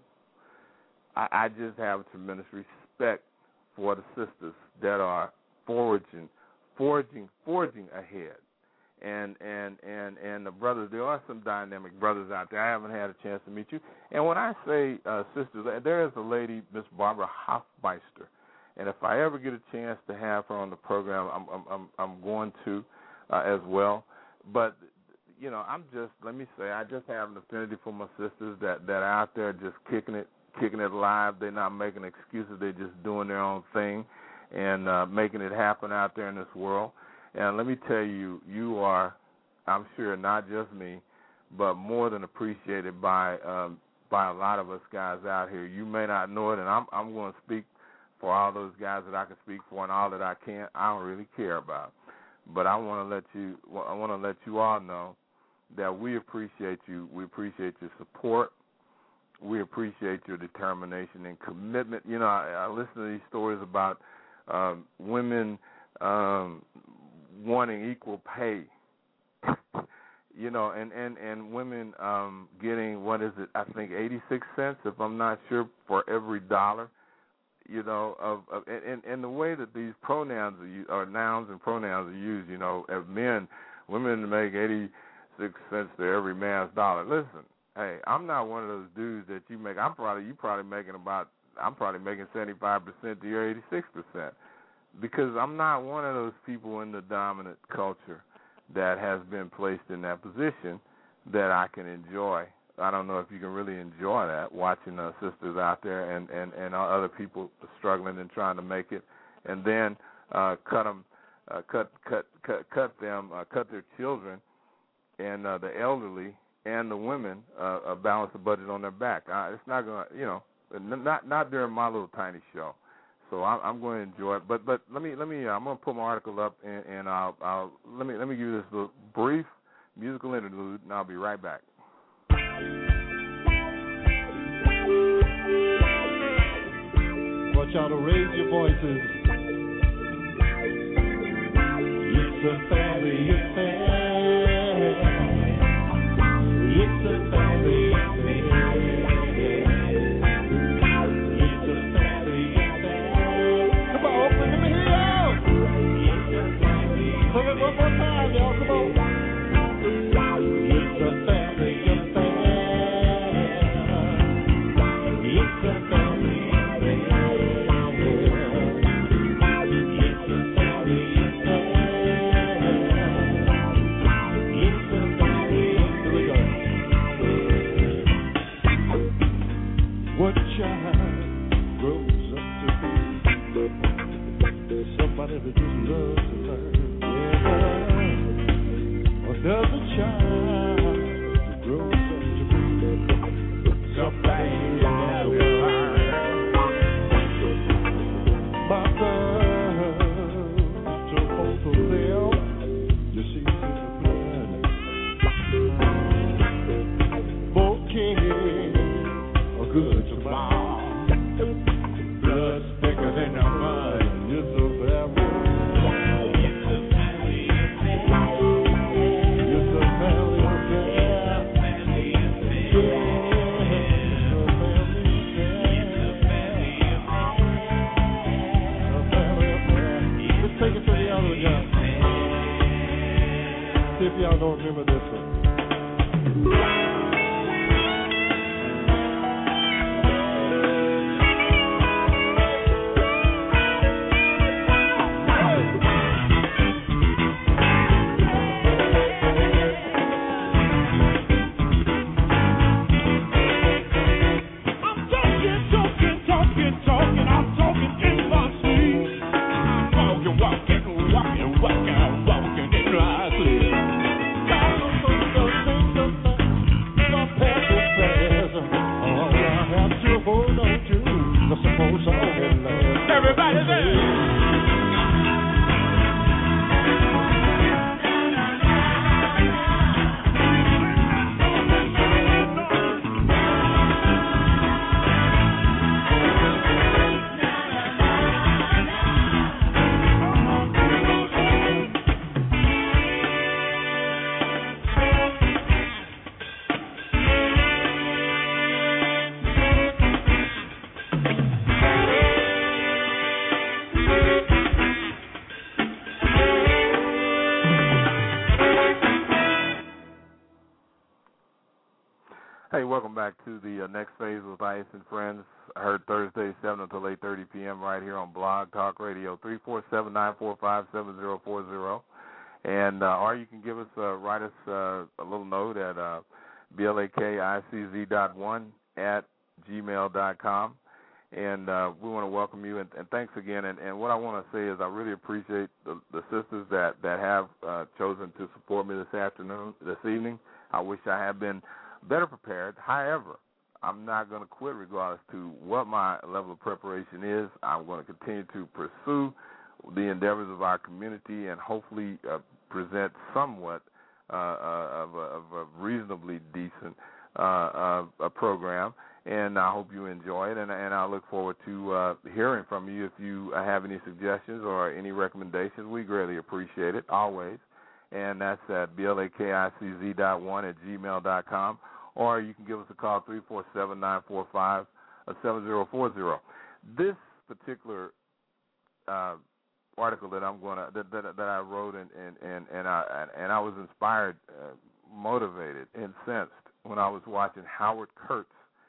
I, I just have a tremendous respect for the sisters that are forging, forging, forging ahead, and and and and the brothers. There are some dynamic brothers out there. I haven't had a chance to meet you. And when I say uh, sisters, there is a lady, Miss Barbara Hofmeister, and if I ever get a chance to have her on the program, I'm I'm I'm, I'm going to uh, as well. But you know, I'm just let me say, I just have an affinity for my sisters that that are out there just kicking it. kicking it live. They're not making excuses. They're just doing their own thing and uh, making it happen out there in this world. And let me tell you, you are, I'm sure, not just me, but more than appreciated by um, by a lot of us guys out here. You may not know it, and I'm I'm going to speak for all those guys that I can speak for and all that I can't. I don't really care about. But I want to let you, I want to let you all know that we appreciate you. We appreciate your support. We appreciate your determination and commitment. You know, I, I listen to these stories about um, women um, wanting equal pay, you know, and, and, and women um, getting, what is it, I think eighty-six cents, if I'm not sure, for every dollar, you know, of, of and, and the way that these pronouns are used, or nouns and pronouns are used, you know, as men, women make eighty-six cents to every man's dollar. Listen. Hey, I'm not one of those dudes that you make. I'm probably you probably making about. I'm probably making seventy-five percent to your eighty-six percent, because I'm not one of those people in the dominant culture that has been placed in that position that I can enjoy. I don't know if you can really enjoy that, watching uh, sisters out there and, and, and other people struggling and trying to make it, and then uh, cut them, uh, cut cut cut cut them, uh, cut their children and uh, the elderly. And the women uh, uh, balance the budget on their back. Uh, it's not going to, you know, not not during my little tiny show. So I'm, I'm going to enjoy it. But but let me let me. Uh, I'm going to put my article up and, and I'll, I'll let me let me give you this little brief musical interlude, and I'll be right back. Want y'all to raise your voices. It's a family affair. It's a family affair. It's a family affair. Come on, open them here. It's a family affair. Put it one more time, y'all. Come on. It's a family affair. It's a family affair. It's a family what child grows up to be somebody that just loves to turn, yeah. Or does a child that grows up to be somebody that never learns? Hey, welcome back to the uh, Next Phase with Ice and Friends. I heard Thursday, seven until eight thirty p.m. right here on Blog Talk Radio, three four seven, nine four five, seven zero four zero. And, uh, or you can give us, uh, write us uh, a little note at uh, blakicz dot one at gmail dot com. And uh, we want to welcome you, and, and thanks again. And, and what I want to say is I really appreciate the, the sisters that, that have uh, chosen to support me this afternoon, this evening. I wish I had been better prepared. However, I'm not going to quit regardless to what my level of preparation is. I'm going to continue to pursue the endeavors of our community and hopefully uh, present somewhat uh, uh, of, a, of a reasonably decent uh, uh, a program. And I hope you enjoy it, and, and I look forward to uh, hearing from you. If you have any suggestions or any recommendations, we greatly appreciate it, always. And that's at blakicz dot one at gmail dot com. Or you can give us a call, three four seven, nine four five, seven zero four zero. This particular uh, article that I'm going to that, that that I wrote and and and and I and I was inspired, uh, motivated, incensed when I was watching Howard Kurtz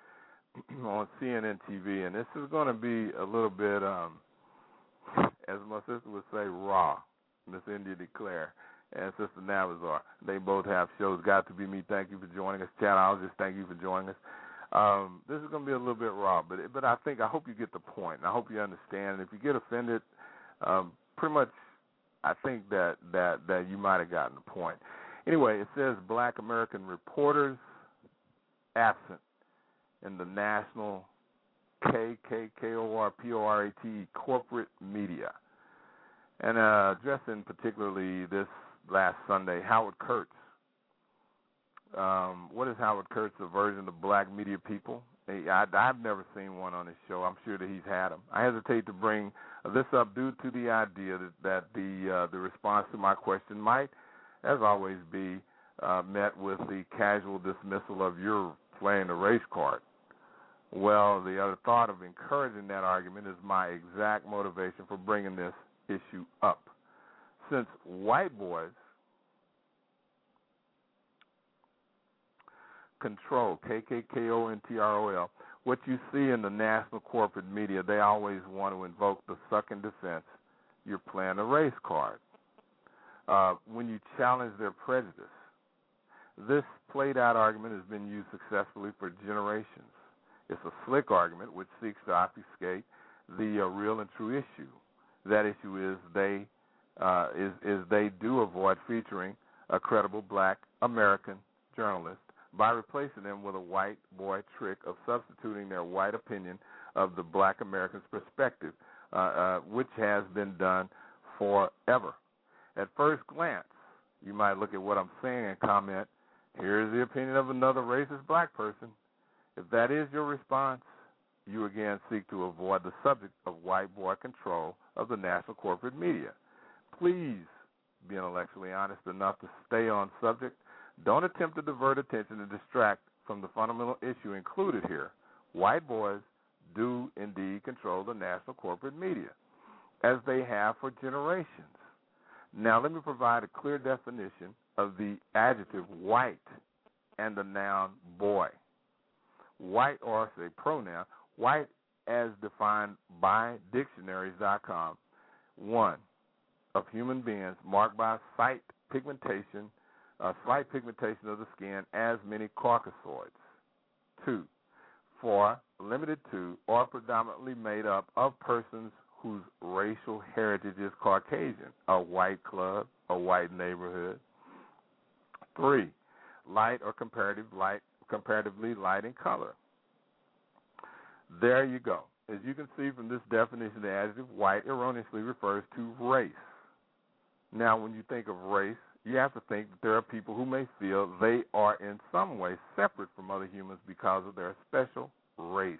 on C N N T V, and this is going to be a little bit, um, as my sister would say, raw. Miss India Declare and Sister Navazar. They both have shows. Got to Be Me, thank you for joining us. Chad, I'll just thank you for joining us. Um, this is going to be a little bit raw, but but I think I hope you get the point, and I hope you understand. And if you get offended, um, pretty much, I think that that that you might have gotten the point. Anyway, it says Black American reporters absent in the national K K K O R P O R A T E corporate media. And uh, addressing particularly this last Sunday, Howard Kurtz. Um, what is Howard Kurtz, a version of black media people? I, I've never seen one on his show. I'm sure that he's had them. I hesitate to bring this up due to the idea that, that the uh, the response to my question might, as always, be uh, met with the casual dismissal of you're playing the race card. Well, the other thought of encouraging that argument is my exact motivation for bringing this issue up. Since white boys control, K K K O N T R O L, what you see in the national corporate media, they always want to invoke the sucking defense, you're playing a race card. Uh, when you challenge their prejudice, this played-out argument has been used successfully for generations. It's a slick argument which seeks to obfuscate the uh, real and true issue. That issue is they uh, is is they do avoid featuring a credible black American journalist by replacing them with a white boy trick of substituting their white opinion of the black American's perspective uh, uh, which has been done forever. At first glance, you might look at what I'm saying and comment, here's the opinion of another racist black person. If that is your response, you again seek to avoid the subject of white boy control of the national corporate media. Please be intellectually honest enough to stay on subject. Don't attempt to divert attention and distract from the fundamental issue included here. White boys do indeed control the national corporate media, as they have for generations. Now let me provide a clear definition of the adjective white and the noun boy. White, or say pronoun, white as defined by dictionaries dot com, one, of human beings marked by slight pigmentation, uh, slight pigmentation of the skin, as many Caucasoids. Two, for, limited to, or predominantly made up of persons whose racial heritage is Caucasian, a white club, a white neighborhood. Three, light or comparative light, comparatively light in color. There you go. As you can see from this definition, the adjective white erroneously refers to race. Now, when you think of race, you have to think that there are people who may feel they are in some way separate from other humans because of their special race.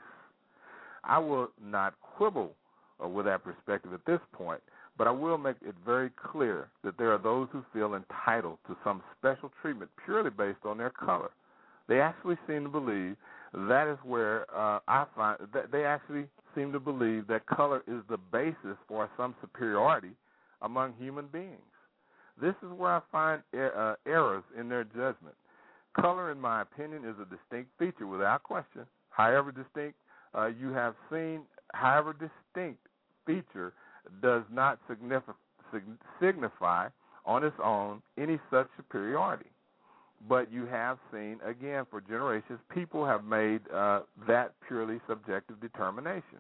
I will not quibble uh, with that perspective at this point, but I will make it very clear that there are those who feel entitled to some special treatment purely based on their color. They actually seem to believe that is where uh, I find that they actually seem to believe that color is the basis for some superiority among human beings. This is where I find er- uh, errors in their judgment. Color, in my opinion, is a distinct feature without question. However distinct uh, you have seen, however distinct feature does not signify, sig- signify on its own any such superiority. But you have seen, again, for generations, people have made uh, that purely subjective determination.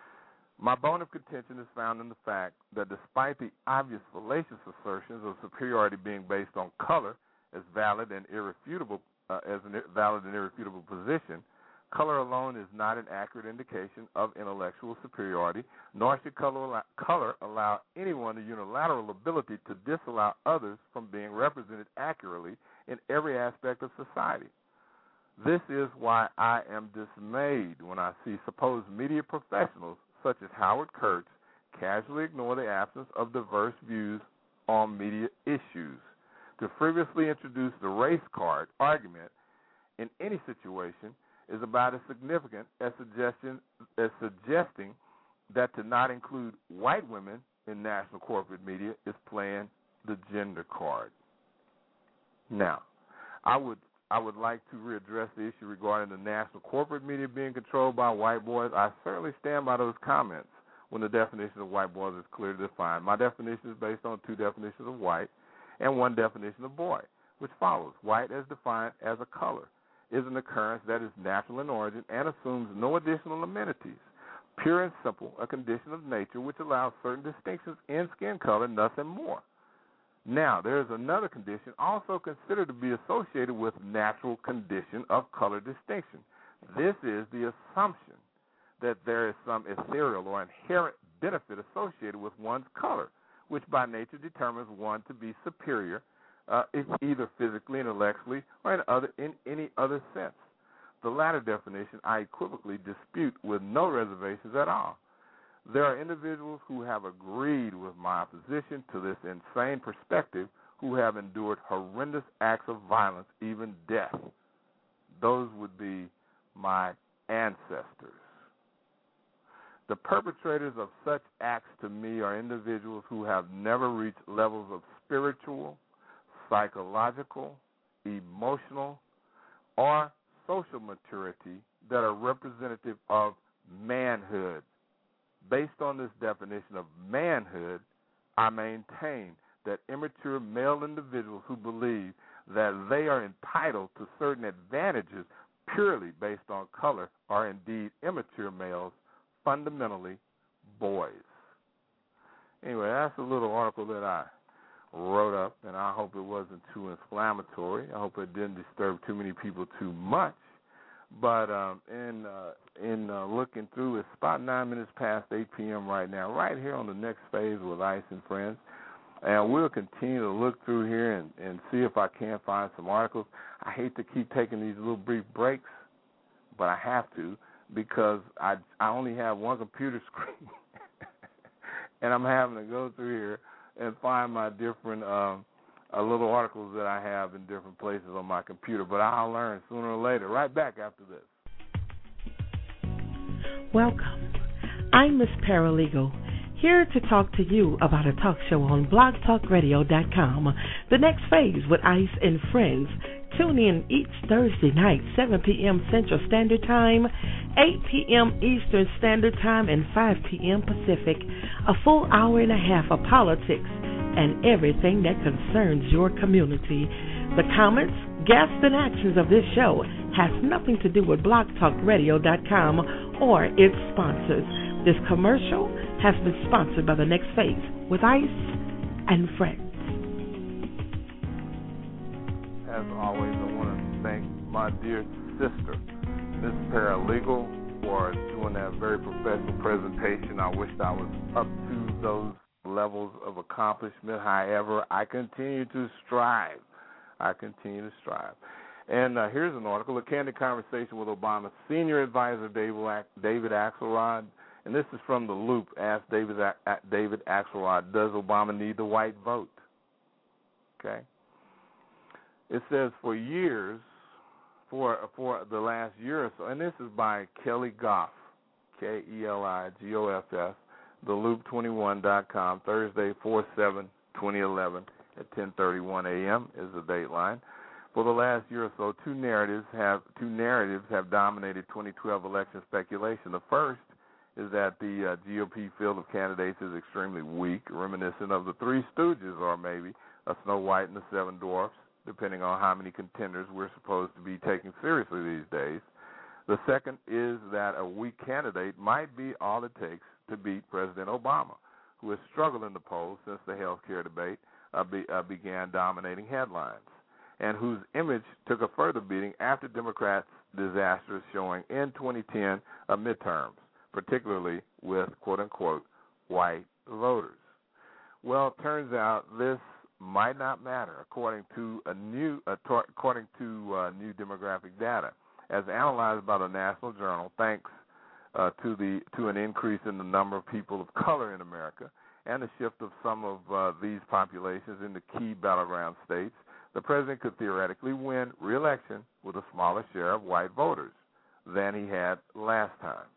My bone of contention is found in the fact that despite the obvious fallacious assertions of superiority being based on color as valid and irrefutable, uh, as a valid and irrefutable position, color alone is not an accurate indication of intellectual superiority, nor should color allow, color allow anyone the unilateral ability to disallow others from being represented accurately in every aspect of society. This is why I am dismayed when I see supposed media professionals such as Howard Kurtz casually ignore the absence of diverse views on media issues. To frivolously introduce the race card argument in any situation is about as significant as, suggestion, as suggesting that to not include white women in national corporate media is playing the gender card. Now, I would I would like to readdress the issue regarding the national corporate media being controlled by white boys. I certainly stand by those comments when the definition of white boys is clearly defined. My definition is based on two definitions of white and one definition of boy, which follows. White, as defined as a color, is an occurrence that is natural in origin and assumes no additional amenities. Pure and simple, a condition of nature which allows certain distinctions in skin color, nothing more. Now, there is another condition also considered to be associated with natural condition of color distinction. This is the assumption that there is some ethereal or inherent benefit associated with one's color, which by nature determines one to be superior, uh, either physically, intellectually, or in, other, in any other sense. The latter definition I equivocally dispute with no reservations at all. There are individuals who have agreed with my opposition to this insane perspective who have endured horrendous acts of violence, even death. Those would be my ancestors. The perpetrators of such acts to me are individuals who have never reached levels of spiritual, psychological, emotional, or social maturity that are representative of manhood. Based on this definition of manhood, I maintain that immature male individuals who believe that they are entitled to certain advantages purely based on color are indeed immature males, fundamentally boys. Anyway, that's a little article that I wrote up, and I hope it wasn't too inflammatory. I hope it didn't disturb too many people too much. But um, in uh, in uh, looking through, it's about nine minutes past eight p.m. right now, right here on the Next Phase with Ice and Friends. And we'll continue to look through here and, and see if I can find some articles. I hate to keep taking these little brief breaks, but I have to because I, I only have one computer screen, and I'm having to go through here and find my different um, uh, little articles that I have in different places on my computer. But I'll learn sooner or later. Right back after this. Welcome. I'm Miss Paralegal, here to talk to you about a talk show on blog talk radio dot com, The Next Phase with Ice and Friends. Tune in each Thursday night, seven p.m. Central Standard Time, eight p.m. Eastern Standard Time, and five p.m. Pacific. A full hour and a half of politics and everything that concerns your community. The comments, guests, and actions of this show has nothing to do with blog talk radio dot com or its sponsors. This commercial has been sponsored by The Next Phase with Ice and Friends. As always, I want to thank my dear sister, Miss Paralegal, for doing that very professional presentation. I wished I was up to those levels of accomplishment. However, I continue to strive. I continue to strive. And uh, here's an article, A Candid Conversation with Obama's Senior Advisor, David Axelrod. And this is from The Loop. Ask David, David Axelrod, does Obama need the white vote? Okay. It says for years, for for the last year or so, and this is by Kelly Goff, K E L I G O F F, the loop twenty-one dot com, Thursday, four seven twenty eleven at ten thirty-one a.m. is the dateline. For the last year or so, two narratives have two narratives have dominated twenty twelve election speculation. The first is that the uh, G O P field of candidates is extremely weak, reminiscent of the Three Stooges or maybe a Snow White and the Seven Dwarfs, depending on how many contenders we're supposed to be taking seriously these days. The second is that a weak candidate might be all it takes to beat President Obama, who has struggled in the polls since the health care debate uh, be, uh, began dominating headlines, and whose image took a further beating after Democrats' disastrous showing in twenty ten uh, midterms, particularly with, quote-unquote, white voters. Well, it turns out this might not matter, according to a new uh, t- according to uh, new demographic data, as analyzed by the National Journal, thanks uh, to the to an increase in the number of people of color in America and the shift of some of uh, these populations into key battleground states. The president could theoretically win re-election with a smaller share of white voters than he had last time.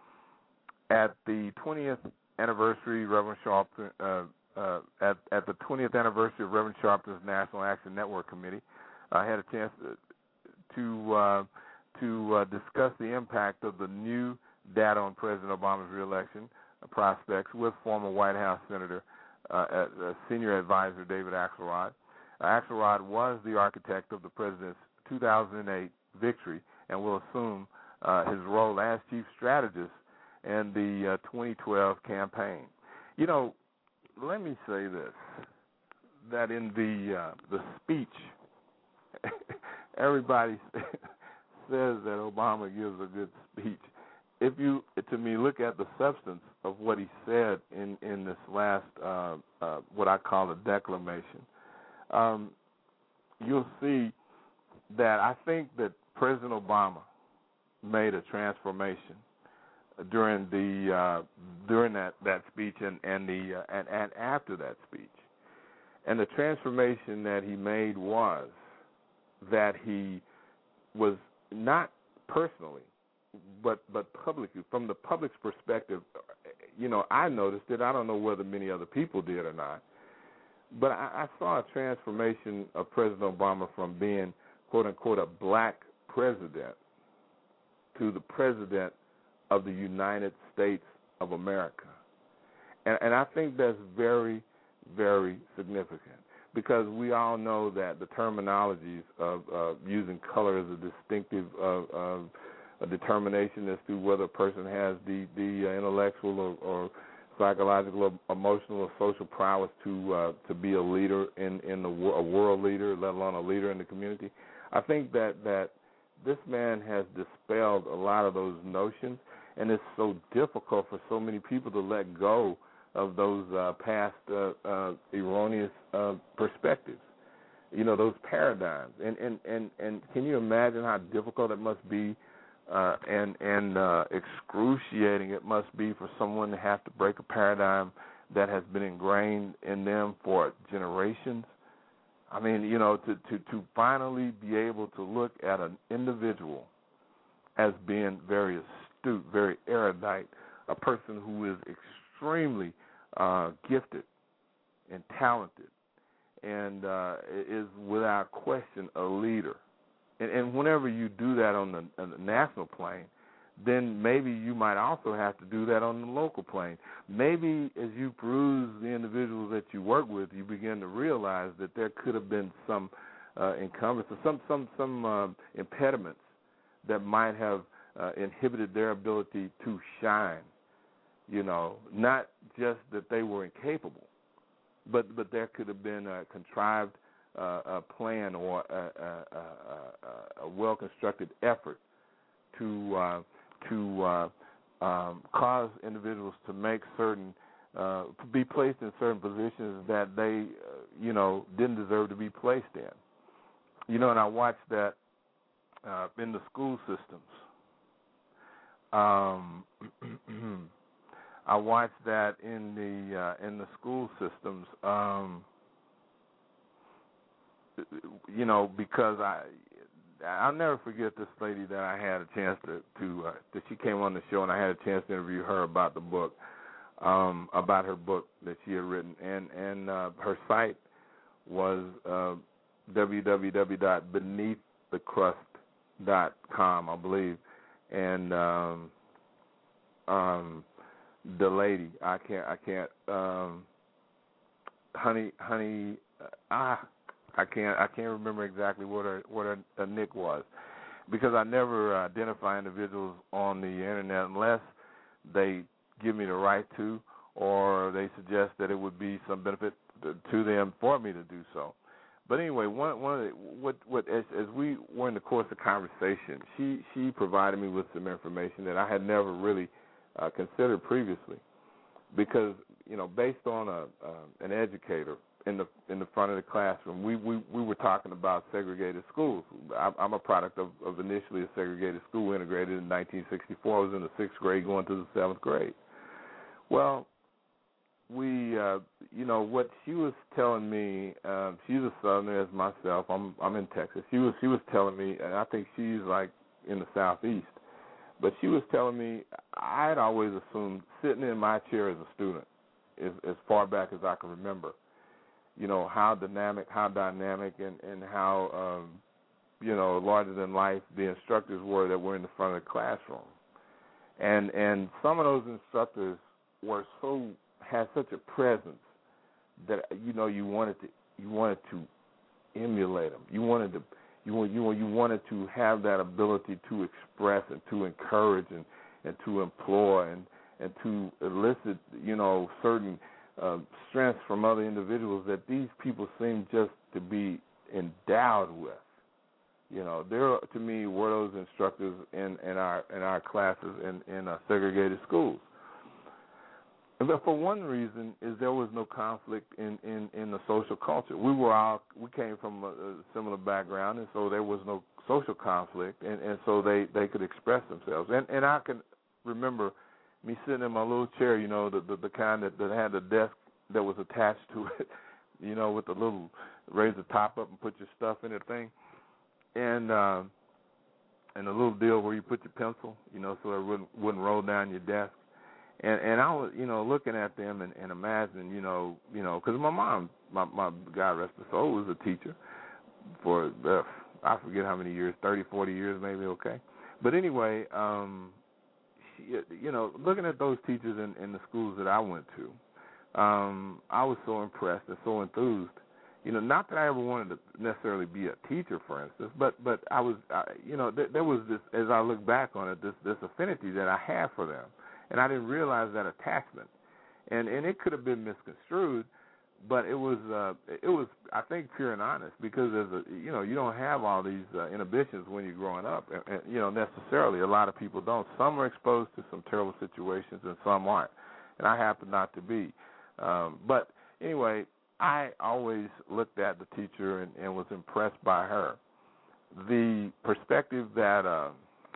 At the twentieth anniversary, Reverend Sharpton. Uh, Uh, at, at the twentieth anniversary of Reverend Sharpton's National Action Network Committee, I had a chance to to, uh, to uh, discuss the impact of the new data on President Obama's reelection prospects with former White House Senator, uh, uh, Senior Advisor David Axelrod. Uh, Axelrod was the architect of the president's two thousand eight victory and will assume uh, his role as chief strategist in the uh, twenty twelve campaign. You know, let me say this, that in the uh, the speech, everybody says that Obama gives a good speech. If you, to me, look at the substance of what he said in, in this last, uh, uh, what I call a declamation, um, you'll see that I think that President Obama made a transformation during the uh, during that, that speech and and the uh, and, and after that speech, and the transformation that he made was that he was not personally, but but publicly, from the public's perspective. You know, I noticed it. I don't know whether many other people did or not, but I, I saw a transformation of President Obama from being, quote unquote, a black president to the president of the United States of America. And, and I think that's very, very significant because we all know that the terminologies of uh, using color as a distinctive of, of a determination as to whether a person has the, the uh, intellectual or, or psychological or emotional or social prowess to uh, to be a leader in, in the, a world leader, let alone a leader in the community. I think that, that this man has dispelled a lot of those notions, and it's so difficult for so many people to let go of those uh, past uh, uh, erroneous uh, perspectives. You know, those paradigms. And, and, and, and can you imagine how difficult it must be uh, and, and uh, excruciating it must be for someone to have to break a paradigm that has been ingrained in them for generations? I mean, you know, to, to, to finally be able to look at an individual as being very astute, very erudite, a person who is extremely uh, gifted and talented, and uh, is without question a leader. And, and whenever you do that on the, on the national plane, then maybe you might also have to do that on the local plane. Maybe as you peruse the individuals that you work with, you begin to realize that there could have been some uh, encumbrances, some some some uh, impediments that might have uh, inhibited their ability to shine. You know, not just that they were incapable, but but there could have been a contrived uh, a plan or a, a, a, a well-constructed effort to uh, to uh, um, cause individuals to make certain, uh, be placed in certain positions that they, uh, you know, didn't deserve to be placed in. You know, and I watched that uh, in the school systems. Um, I watched that in the uh, in the school systems. Um, you know, because I. I'll never forget this lady that I had a chance to, to uh, that she came on the show, and I had a chance to interview her about the book, um, about her book that she had written, and and uh, her site was uh, w w w dot beneath the crust dot com, I believe, and um, um, the lady, I can't, I can't, um, honey, honey, uh, ah. I can't I can't remember exactly what her what her, her nick was, because I never identify individuals on the internet unless they give me the right to, or they suggest that it would be some benefit to, to them for me to do so. But anyway, one one of the, what what as, as we were in the course of conversation, she she provided me with some information that I had never really uh, considered previously, because you know, based on a uh, an educator in the in the front of the classroom, we we, we were talking about segregated schools. I, I'm a product of, of initially a segregated school, integrated in nineteen sixty-four. I was in the sixth grade, going to the seventh grade. Well, we uh, you know what she was telling me. Uh, she's a Southerner as myself. I'm I'm in Texas. She was she was telling me, and I think she's like in the Southeast. But she was telling me, I had always assumed, sitting in my chair as a student, as, as far back as I can remember, you know, how dynamic, how dynamic and, and how, um, you know, larger than life the instructors were that were in the front of the classroom. And and some of those instructors were so, had such a presence that, you know, you wanted to, you wanted to emulate them. You wanted to, you you you wanted to have that ability to express and to encourage and, and to implore and, and to elicit, you know, certain Uh, strengths from other individuals that these people seem just to be endowed with. You know, there to me were those instructors in, in our in our classes in in uh, segregated schools. But for one reason is there was no conflict in, in, in the social culture. We were all we came from a, a similar background, and so there was no social conflict, and, and so they, they could express themselves. And and I can remember me sitting in my little chair, you know, the the, the kind that, that had a desk that was attached to it, you know, with the little, raise the top up and put your stuff in the thing, and uh, and the little deal where you put your pencil, you know, so it wouldn't wouldn't roll down your desk. And and I was, you know, looking at them and, and imagining, you know, you know, because my mom, my my God rest her soul, was a teacher for uh, I forget how many years, thirty, forty years maybe, okay. But anyway, um, you know, looking at those teachers in, in the schools that I went to, um, I was so impressed and so enthused. You know, not that I ever wanted to necessarily be a teacher, for instance, but but I was, I, you know, th- there was this, as I look back on it, this this affinity that I had for them, and I didn't realize that attachment, and and it could have been misconstrued, but it was uh, it was I think pure and honest, because as a, you know, you don't have all these uh, inhibitions when you're growing up, and, and, you know, necessarily. A lot of people don't. Some are exposed to some terrible situations, and some aren't. And I happen not to be. Um, but anyway, I always looked at the teacher and, and was impressed by her. The perspective that uh,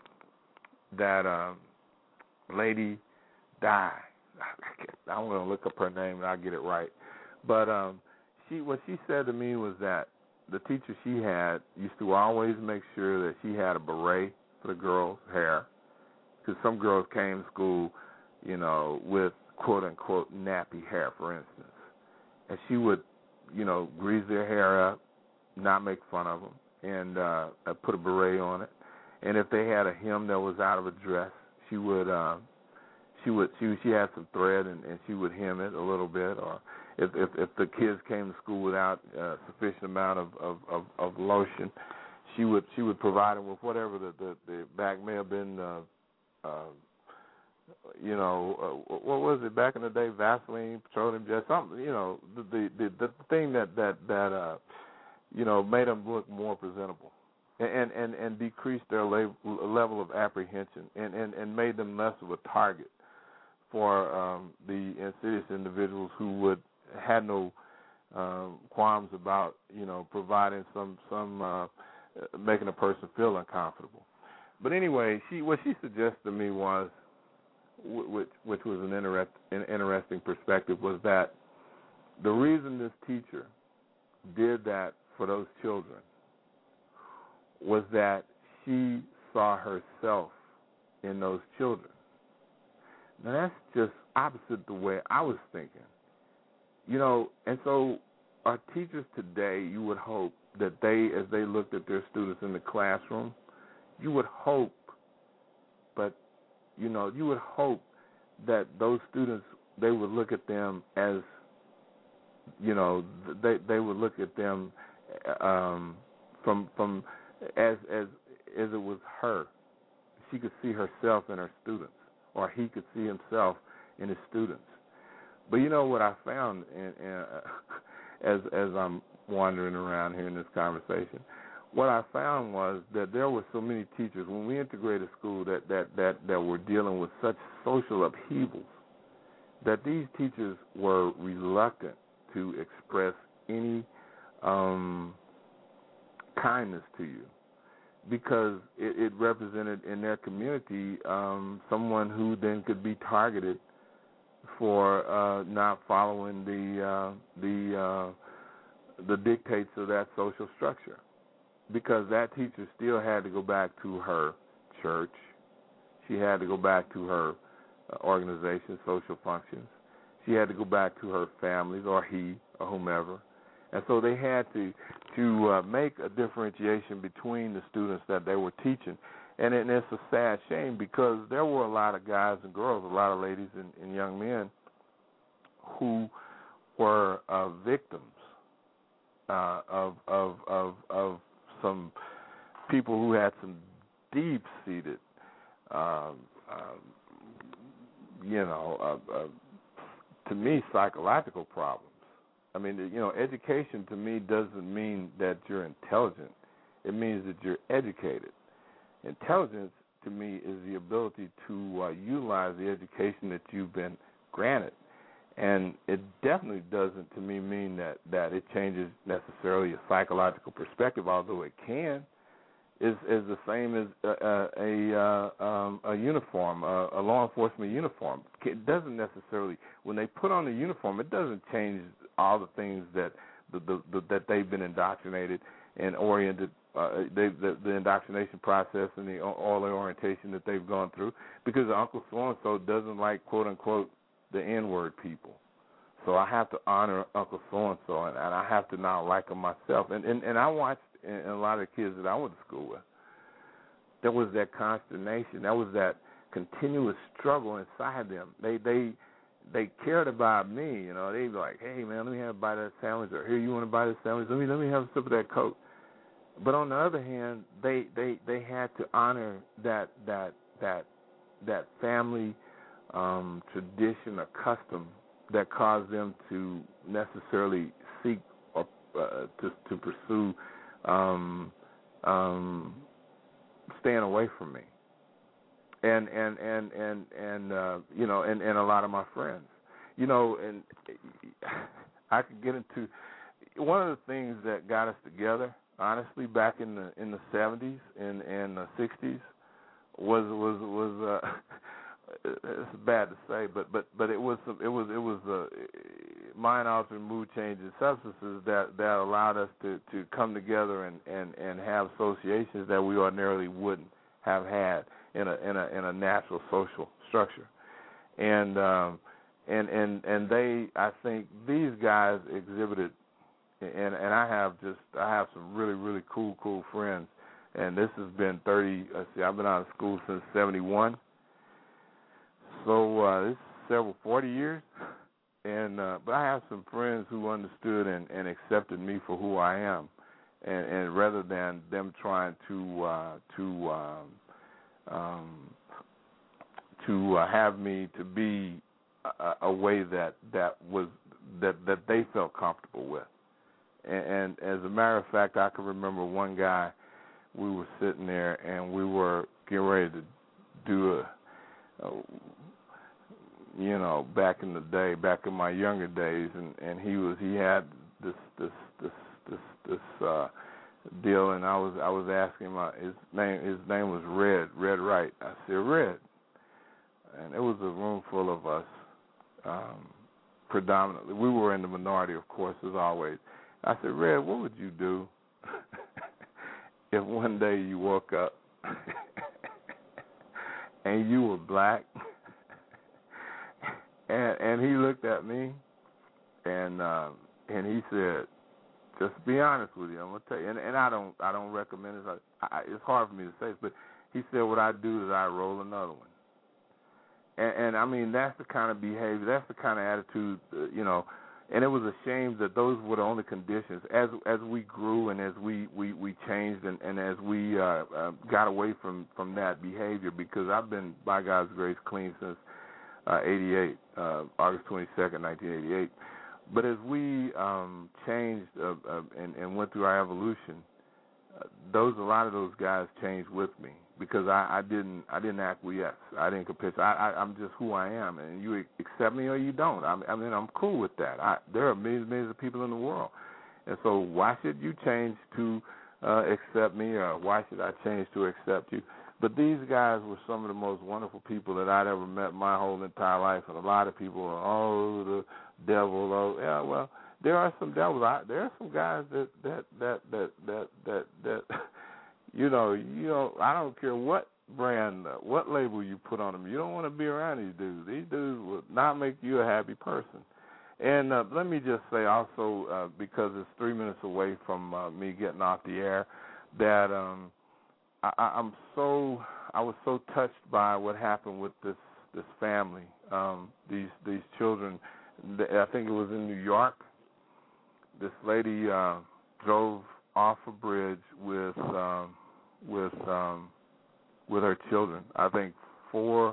that uh, lady died. I'm going to look up her name and I'll get it right. But um, she, what she said to me was that the teacher she had used to always make sure that she had a beret for the girls' hair, because some girls came to school, you know, with quote unquote nappy hair, for instance, and she would, you know, grease their hair up, not make fun of them, and uh, put a beret on it. And if they had a hem that was out of a dress, she would. Uh, She would she she had some thread and, and she would hem it a little bit, or if if, if the kids came to school without uh, sufficient amount of, of, of, of lotion, she would she would provide them with whatever the the, the back may have been, uh, uh, you know, uh, what was it back in the day? Vaseline, petroleum jet, something, you know, the the the, the thing that that that uh, you know, made them look more presentable. And, and, and decreased their level of apprehension, and, and, and made them less of a target for um, the insidious individuals who would had no um, qualms about, you know, providing some some uh, making a person feel uncomfortable. But anyway, she what she suggested to me was, which which was an, interest, an interesting perspective, was that the reason this teacher did that for those children was that she saw herself in those children. Now, that's just opposite the way I was thinking. You know, and so our teachers today, you would hope that they, as they looked at their students in the classroom, you would hope, but, you know, you would hope that those students, they would look at them as, you know, they they would look at them um, from from as as as it was her. She could see herself in her students, or he could see himself in his students. But you know what I found, in, in, uh, as as I'm wandering around here in this conversation, what I found was that there were so many teachers when we integrated school that that that, that were dealing with such social upheavals that these teachers were reluctant to express any um, kindness to you, because it, it represented in their community um, someone who then could be targeted for uh, not following the uh, the uh, the dictates of that social structure, because that teacher still had to go back to her church, she had to go back to her uh, organization, social functions, she had to go back to her families, or he or whomever. And so they had to to uh, make a differentiation between the students that they were teaching. And, it, and it's a sad shame, because there were a lot of guys and girls, a lot of ladies and, and young men who were uh, victims uh, of, of of of some people who had some deep-seated, um, uh, you know, uh, uh, to me, psychological problems. I mean, you know, education to me doesn't mean that you're intelligent. It means that you're educated. Intelligence to me is the ability to uh, utilize the education that you've been granted. And it definitely doesn't to me mean that, that it changes necessarily a psychological perspective, although it can. Is is the same as a a, a, um, a uniform, a, a law enforcement uniform. It doesn't necessarily, when they put on the uniform, it doesn't change all the things that the, the, the that they've been indoctrinated and oriented. Uh, they, the, the indoctrination process and the all the orientation that they've gone through, because Uncle so and so doesn't like quote unquote the N-word people. So I have to honor Uncle so and so, and I have to not like them myself. And and, and I watched. And a lot of the kids that I went to school with, there was that consternation. There was that continuous struggle inside them. They they they cared about me. You know, they'd be like, "Hey man, let me have a bite of that sandwich," or "Here, you want to buy this sandwich? Let me let me have a sip of that Coke." But on the other hand, they they, they had to honor that that that that family um, tradition or custom that cause them to necessarily seek or uh, to to pursue um, um, staying away from me. And and and and and uh, you know, and, and a lot of my friends, you know, and I could get into one of the things that got us together, honestly, back in the in the seventies and and the sixties was was was uh, it's bad to say, but but but it was some, it was it was uh, mind altering, mood changing substances that that allowed us to to come together and and and have associations that we ordinarily wouldn't have had in a in a in a natural social structure, and um, and and and they, I think these guys exhibited, and and I have just I have some really really cool cool friends, and this has been thirty. Let's see, I've been out of school since seventy-one, so uh, this is several forty years, and uh, but I have some friends who understood and, and accepted me for who I am, and, and rather than them trying to uh, to um, Um, to uh, have me to be a, a way that that was that that they felt comfortable with, and, and as a matter of fact, I can remember one guy. We were sitting there and we were getting ready to do a, a you know, back in the day, back in my younger days, and, and he was he had this this this this this. Uh, deal, and I was I was asking him, uh, his name his name was Red Red Wright. I said, Red, and it was a room full of us, um, predominantly. We were in the minority, of course, as always. I said, Red, what would you do if one day you woke up and you were black? and and he looked at me, and um, and he said, just to be honest with you, I'm gonna tell you, and, and I don't, I don't recommend it. I, I, it's hard for me to say, but he said, what I do is I roll another one, and, and I mean that's the kind of behavior, that's the kind of attitude, uh, you know. And it was a shame that those were the only conditions. As as we grew and as we, we, we changed and, and as we uh, uh, got away from, from that behavior, because I've been, by God's grace, clean since uh, eighty-eight, uh, August twenty-second, nineteen eighty-eight. But as we um, changed uh, uh, and, and went through our evolution, uh, those a lot of those guys changed with me because I, I didn't I didn't acquiesce. I didn't capitulate. I, I, I'm just who I am, and you accept me or you don't. I, I mean, I'm cool with that. I, there are millions millions of people in the world, and so why should you change to uh, accept me, or why should I change to accept you? But these guys were some of the most wonderful people that I'd ever met my whole entire life, and a lot of people are, oh, the devil, oh, yeah, well, there are some devils. I, there are some guys that, that, that, that, that, that, that, you know, you know, I don't care what brand, what label you put on them. You don't want to be around these dudes. These dudes will not make you a happy person. And uh, let me just say also, uh, because it's three minutes away from uh, me getting off the air, that um, I, I'm so I was so touched by what happened with this this family, um, these these children. I think it was in New York. This lady uh, drove off a bridge with um, with um, with her children. I think four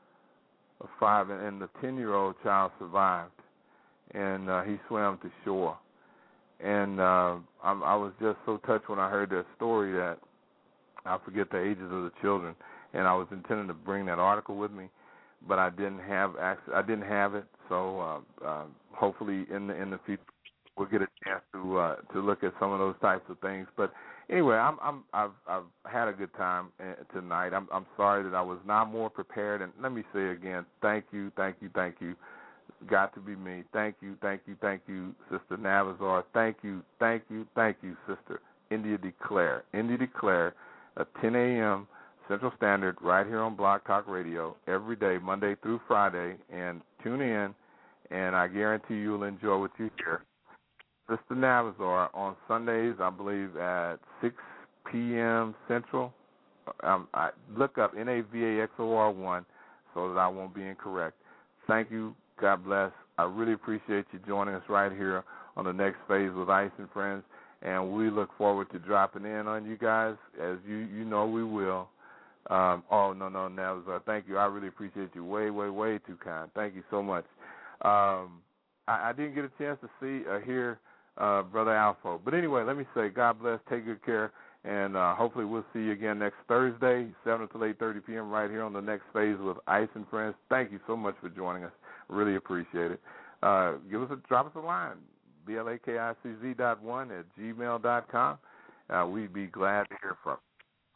or five, and the ten-year-old child survived, and uh, he swam to shore. And uh, I, I was just so touched when I heard that story that I forget the ages of the children, and I was intending to bring that article with me, but I didn't have access. I didn't have it, so uh, uh, hopefully in the in the future we'll get a chance to uh, to look at some of those types of things. But anyway, I'm I'm I've I've had a good time tonight. I'm I'm sorry that I was not more prepared. And let me say again, thank you, thank you, thank you. Got to be me. Thank you, thank you, thank you, Sister Navazar. Thank you, thank you, thank you, Sister India Declare. India Declare. At ten a.m. Central Standard, right here on Blog Talk Radio, every day, Monday through Friday, and tune in, and I guarantee you'll enjoy what you hear. Sister Navazar on Sundays, I believe, at six p.m. Central. Um, I look up N A V A X O R one so that I won't be incorrect. Thank you. God bless. I really appreciate you joining us right here on the next phase with Ice and Friends. And we look forward to dropping in on you guys, as you, you know we will. Um, oh, no, no, Navazar, thank you. I really appreciate you. Way, way, way too kind. Thank you so much. Um, I, I didn't get a chance to see or hear uh, Brother Alfo. But anyway, let me say God bless, take good care, and uh, hopefully we'll see you again next Thursday, seven to eight thirty p.m. right here on the Next Phase with Ice and Friends. Thank you so much for joining us. Really appreciate it. Uh, give us a drop us a line, B L A K I C Z dot one at gmail dot com. Uh, we'd be glad to hear from you.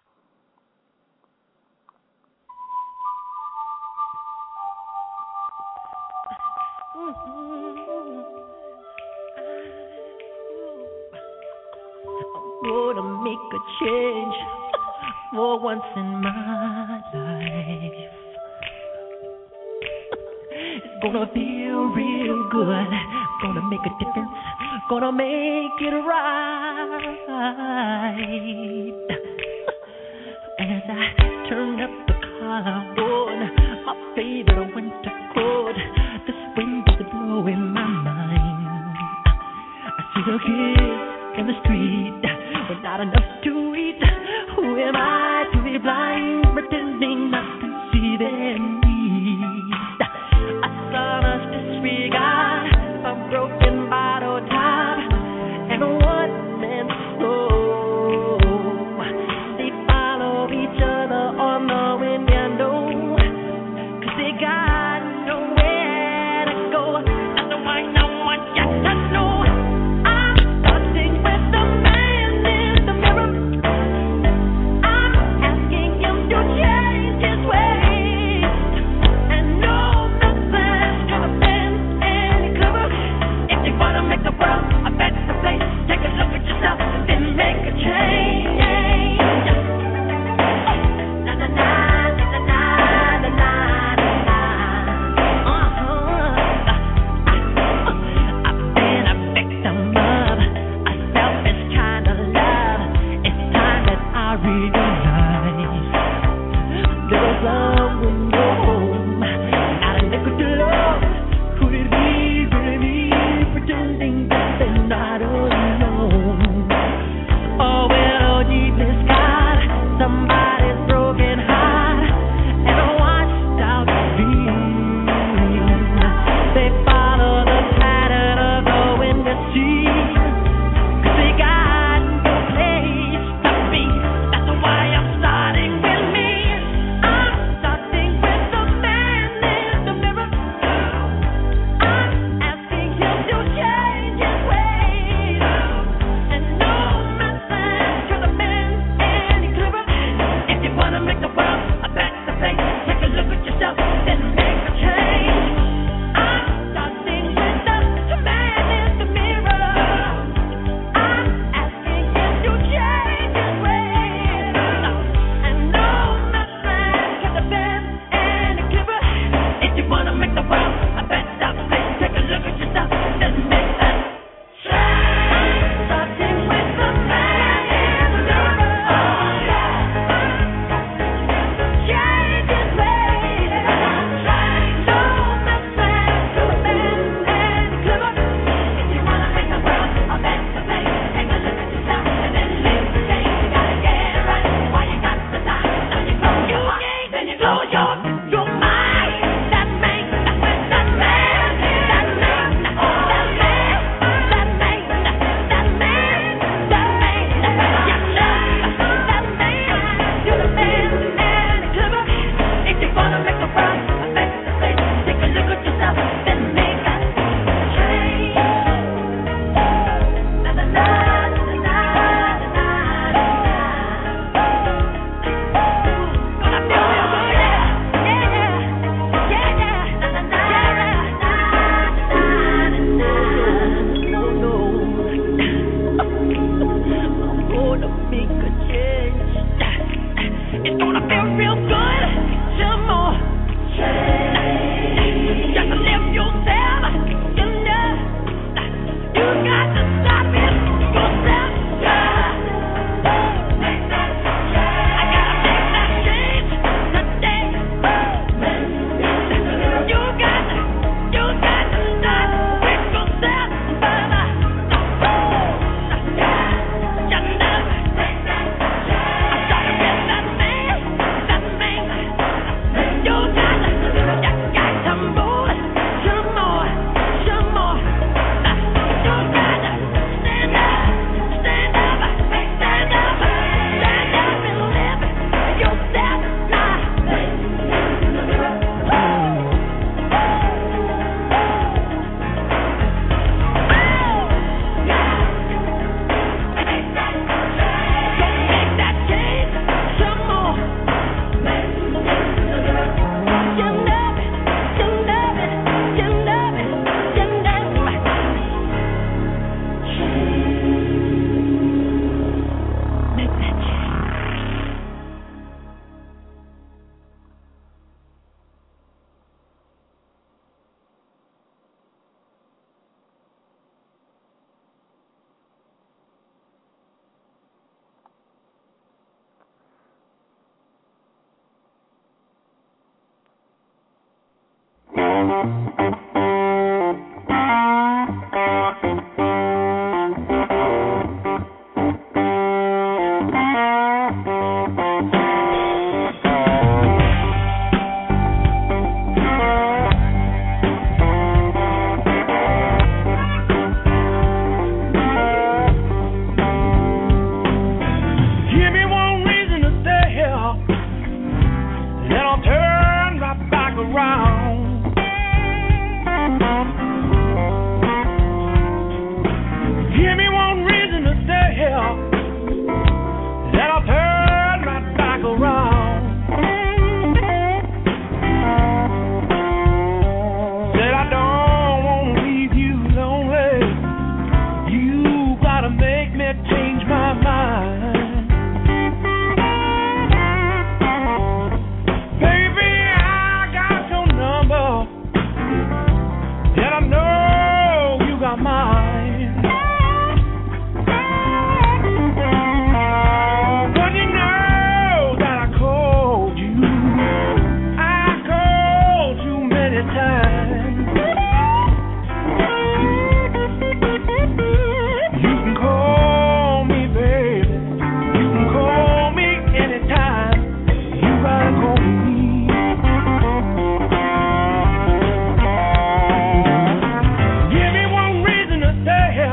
I'm gonna make a change for once in my life. It's gonna feel real good. Gonna make a difference. Gonna make it right. As I turn up the collar on my favorite winter coat, this wind is blowing my mind. I see the kids in the street, but not enough to eat. Who am I to be blind, pretending not to see their needs? I saw us disregard a broken bottle top and a one-man show. They follow each other on the window, 'cause they got nowhere to go. That's why no one gets to know. I'm starting with the man in the mirror. I'm asking him to change his ways. And no, nothing's gonna bend any clever if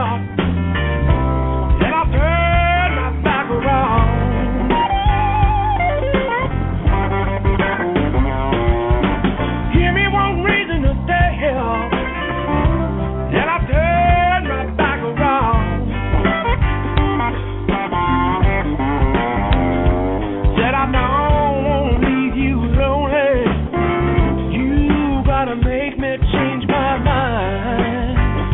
Then I turn my back around. Give me one reason to stay here. Then I turn my back around. Said I don't want to leave you lonely. You gotta make me change my mind.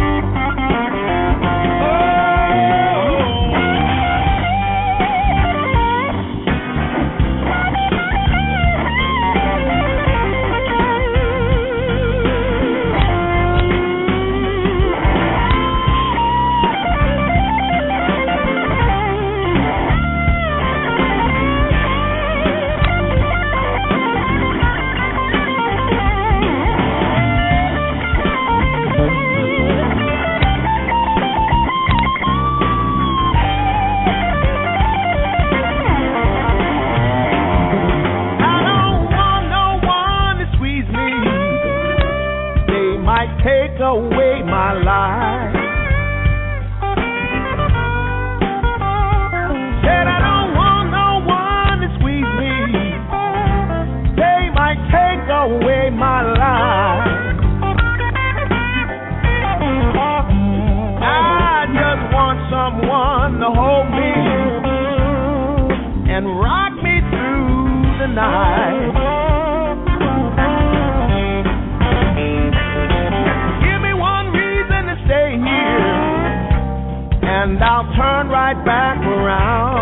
Take away my life. Said I don't want no one to squeeze me. They might take away my life. I just want someone to hold me and rock me through the night. And I'll turn right back around.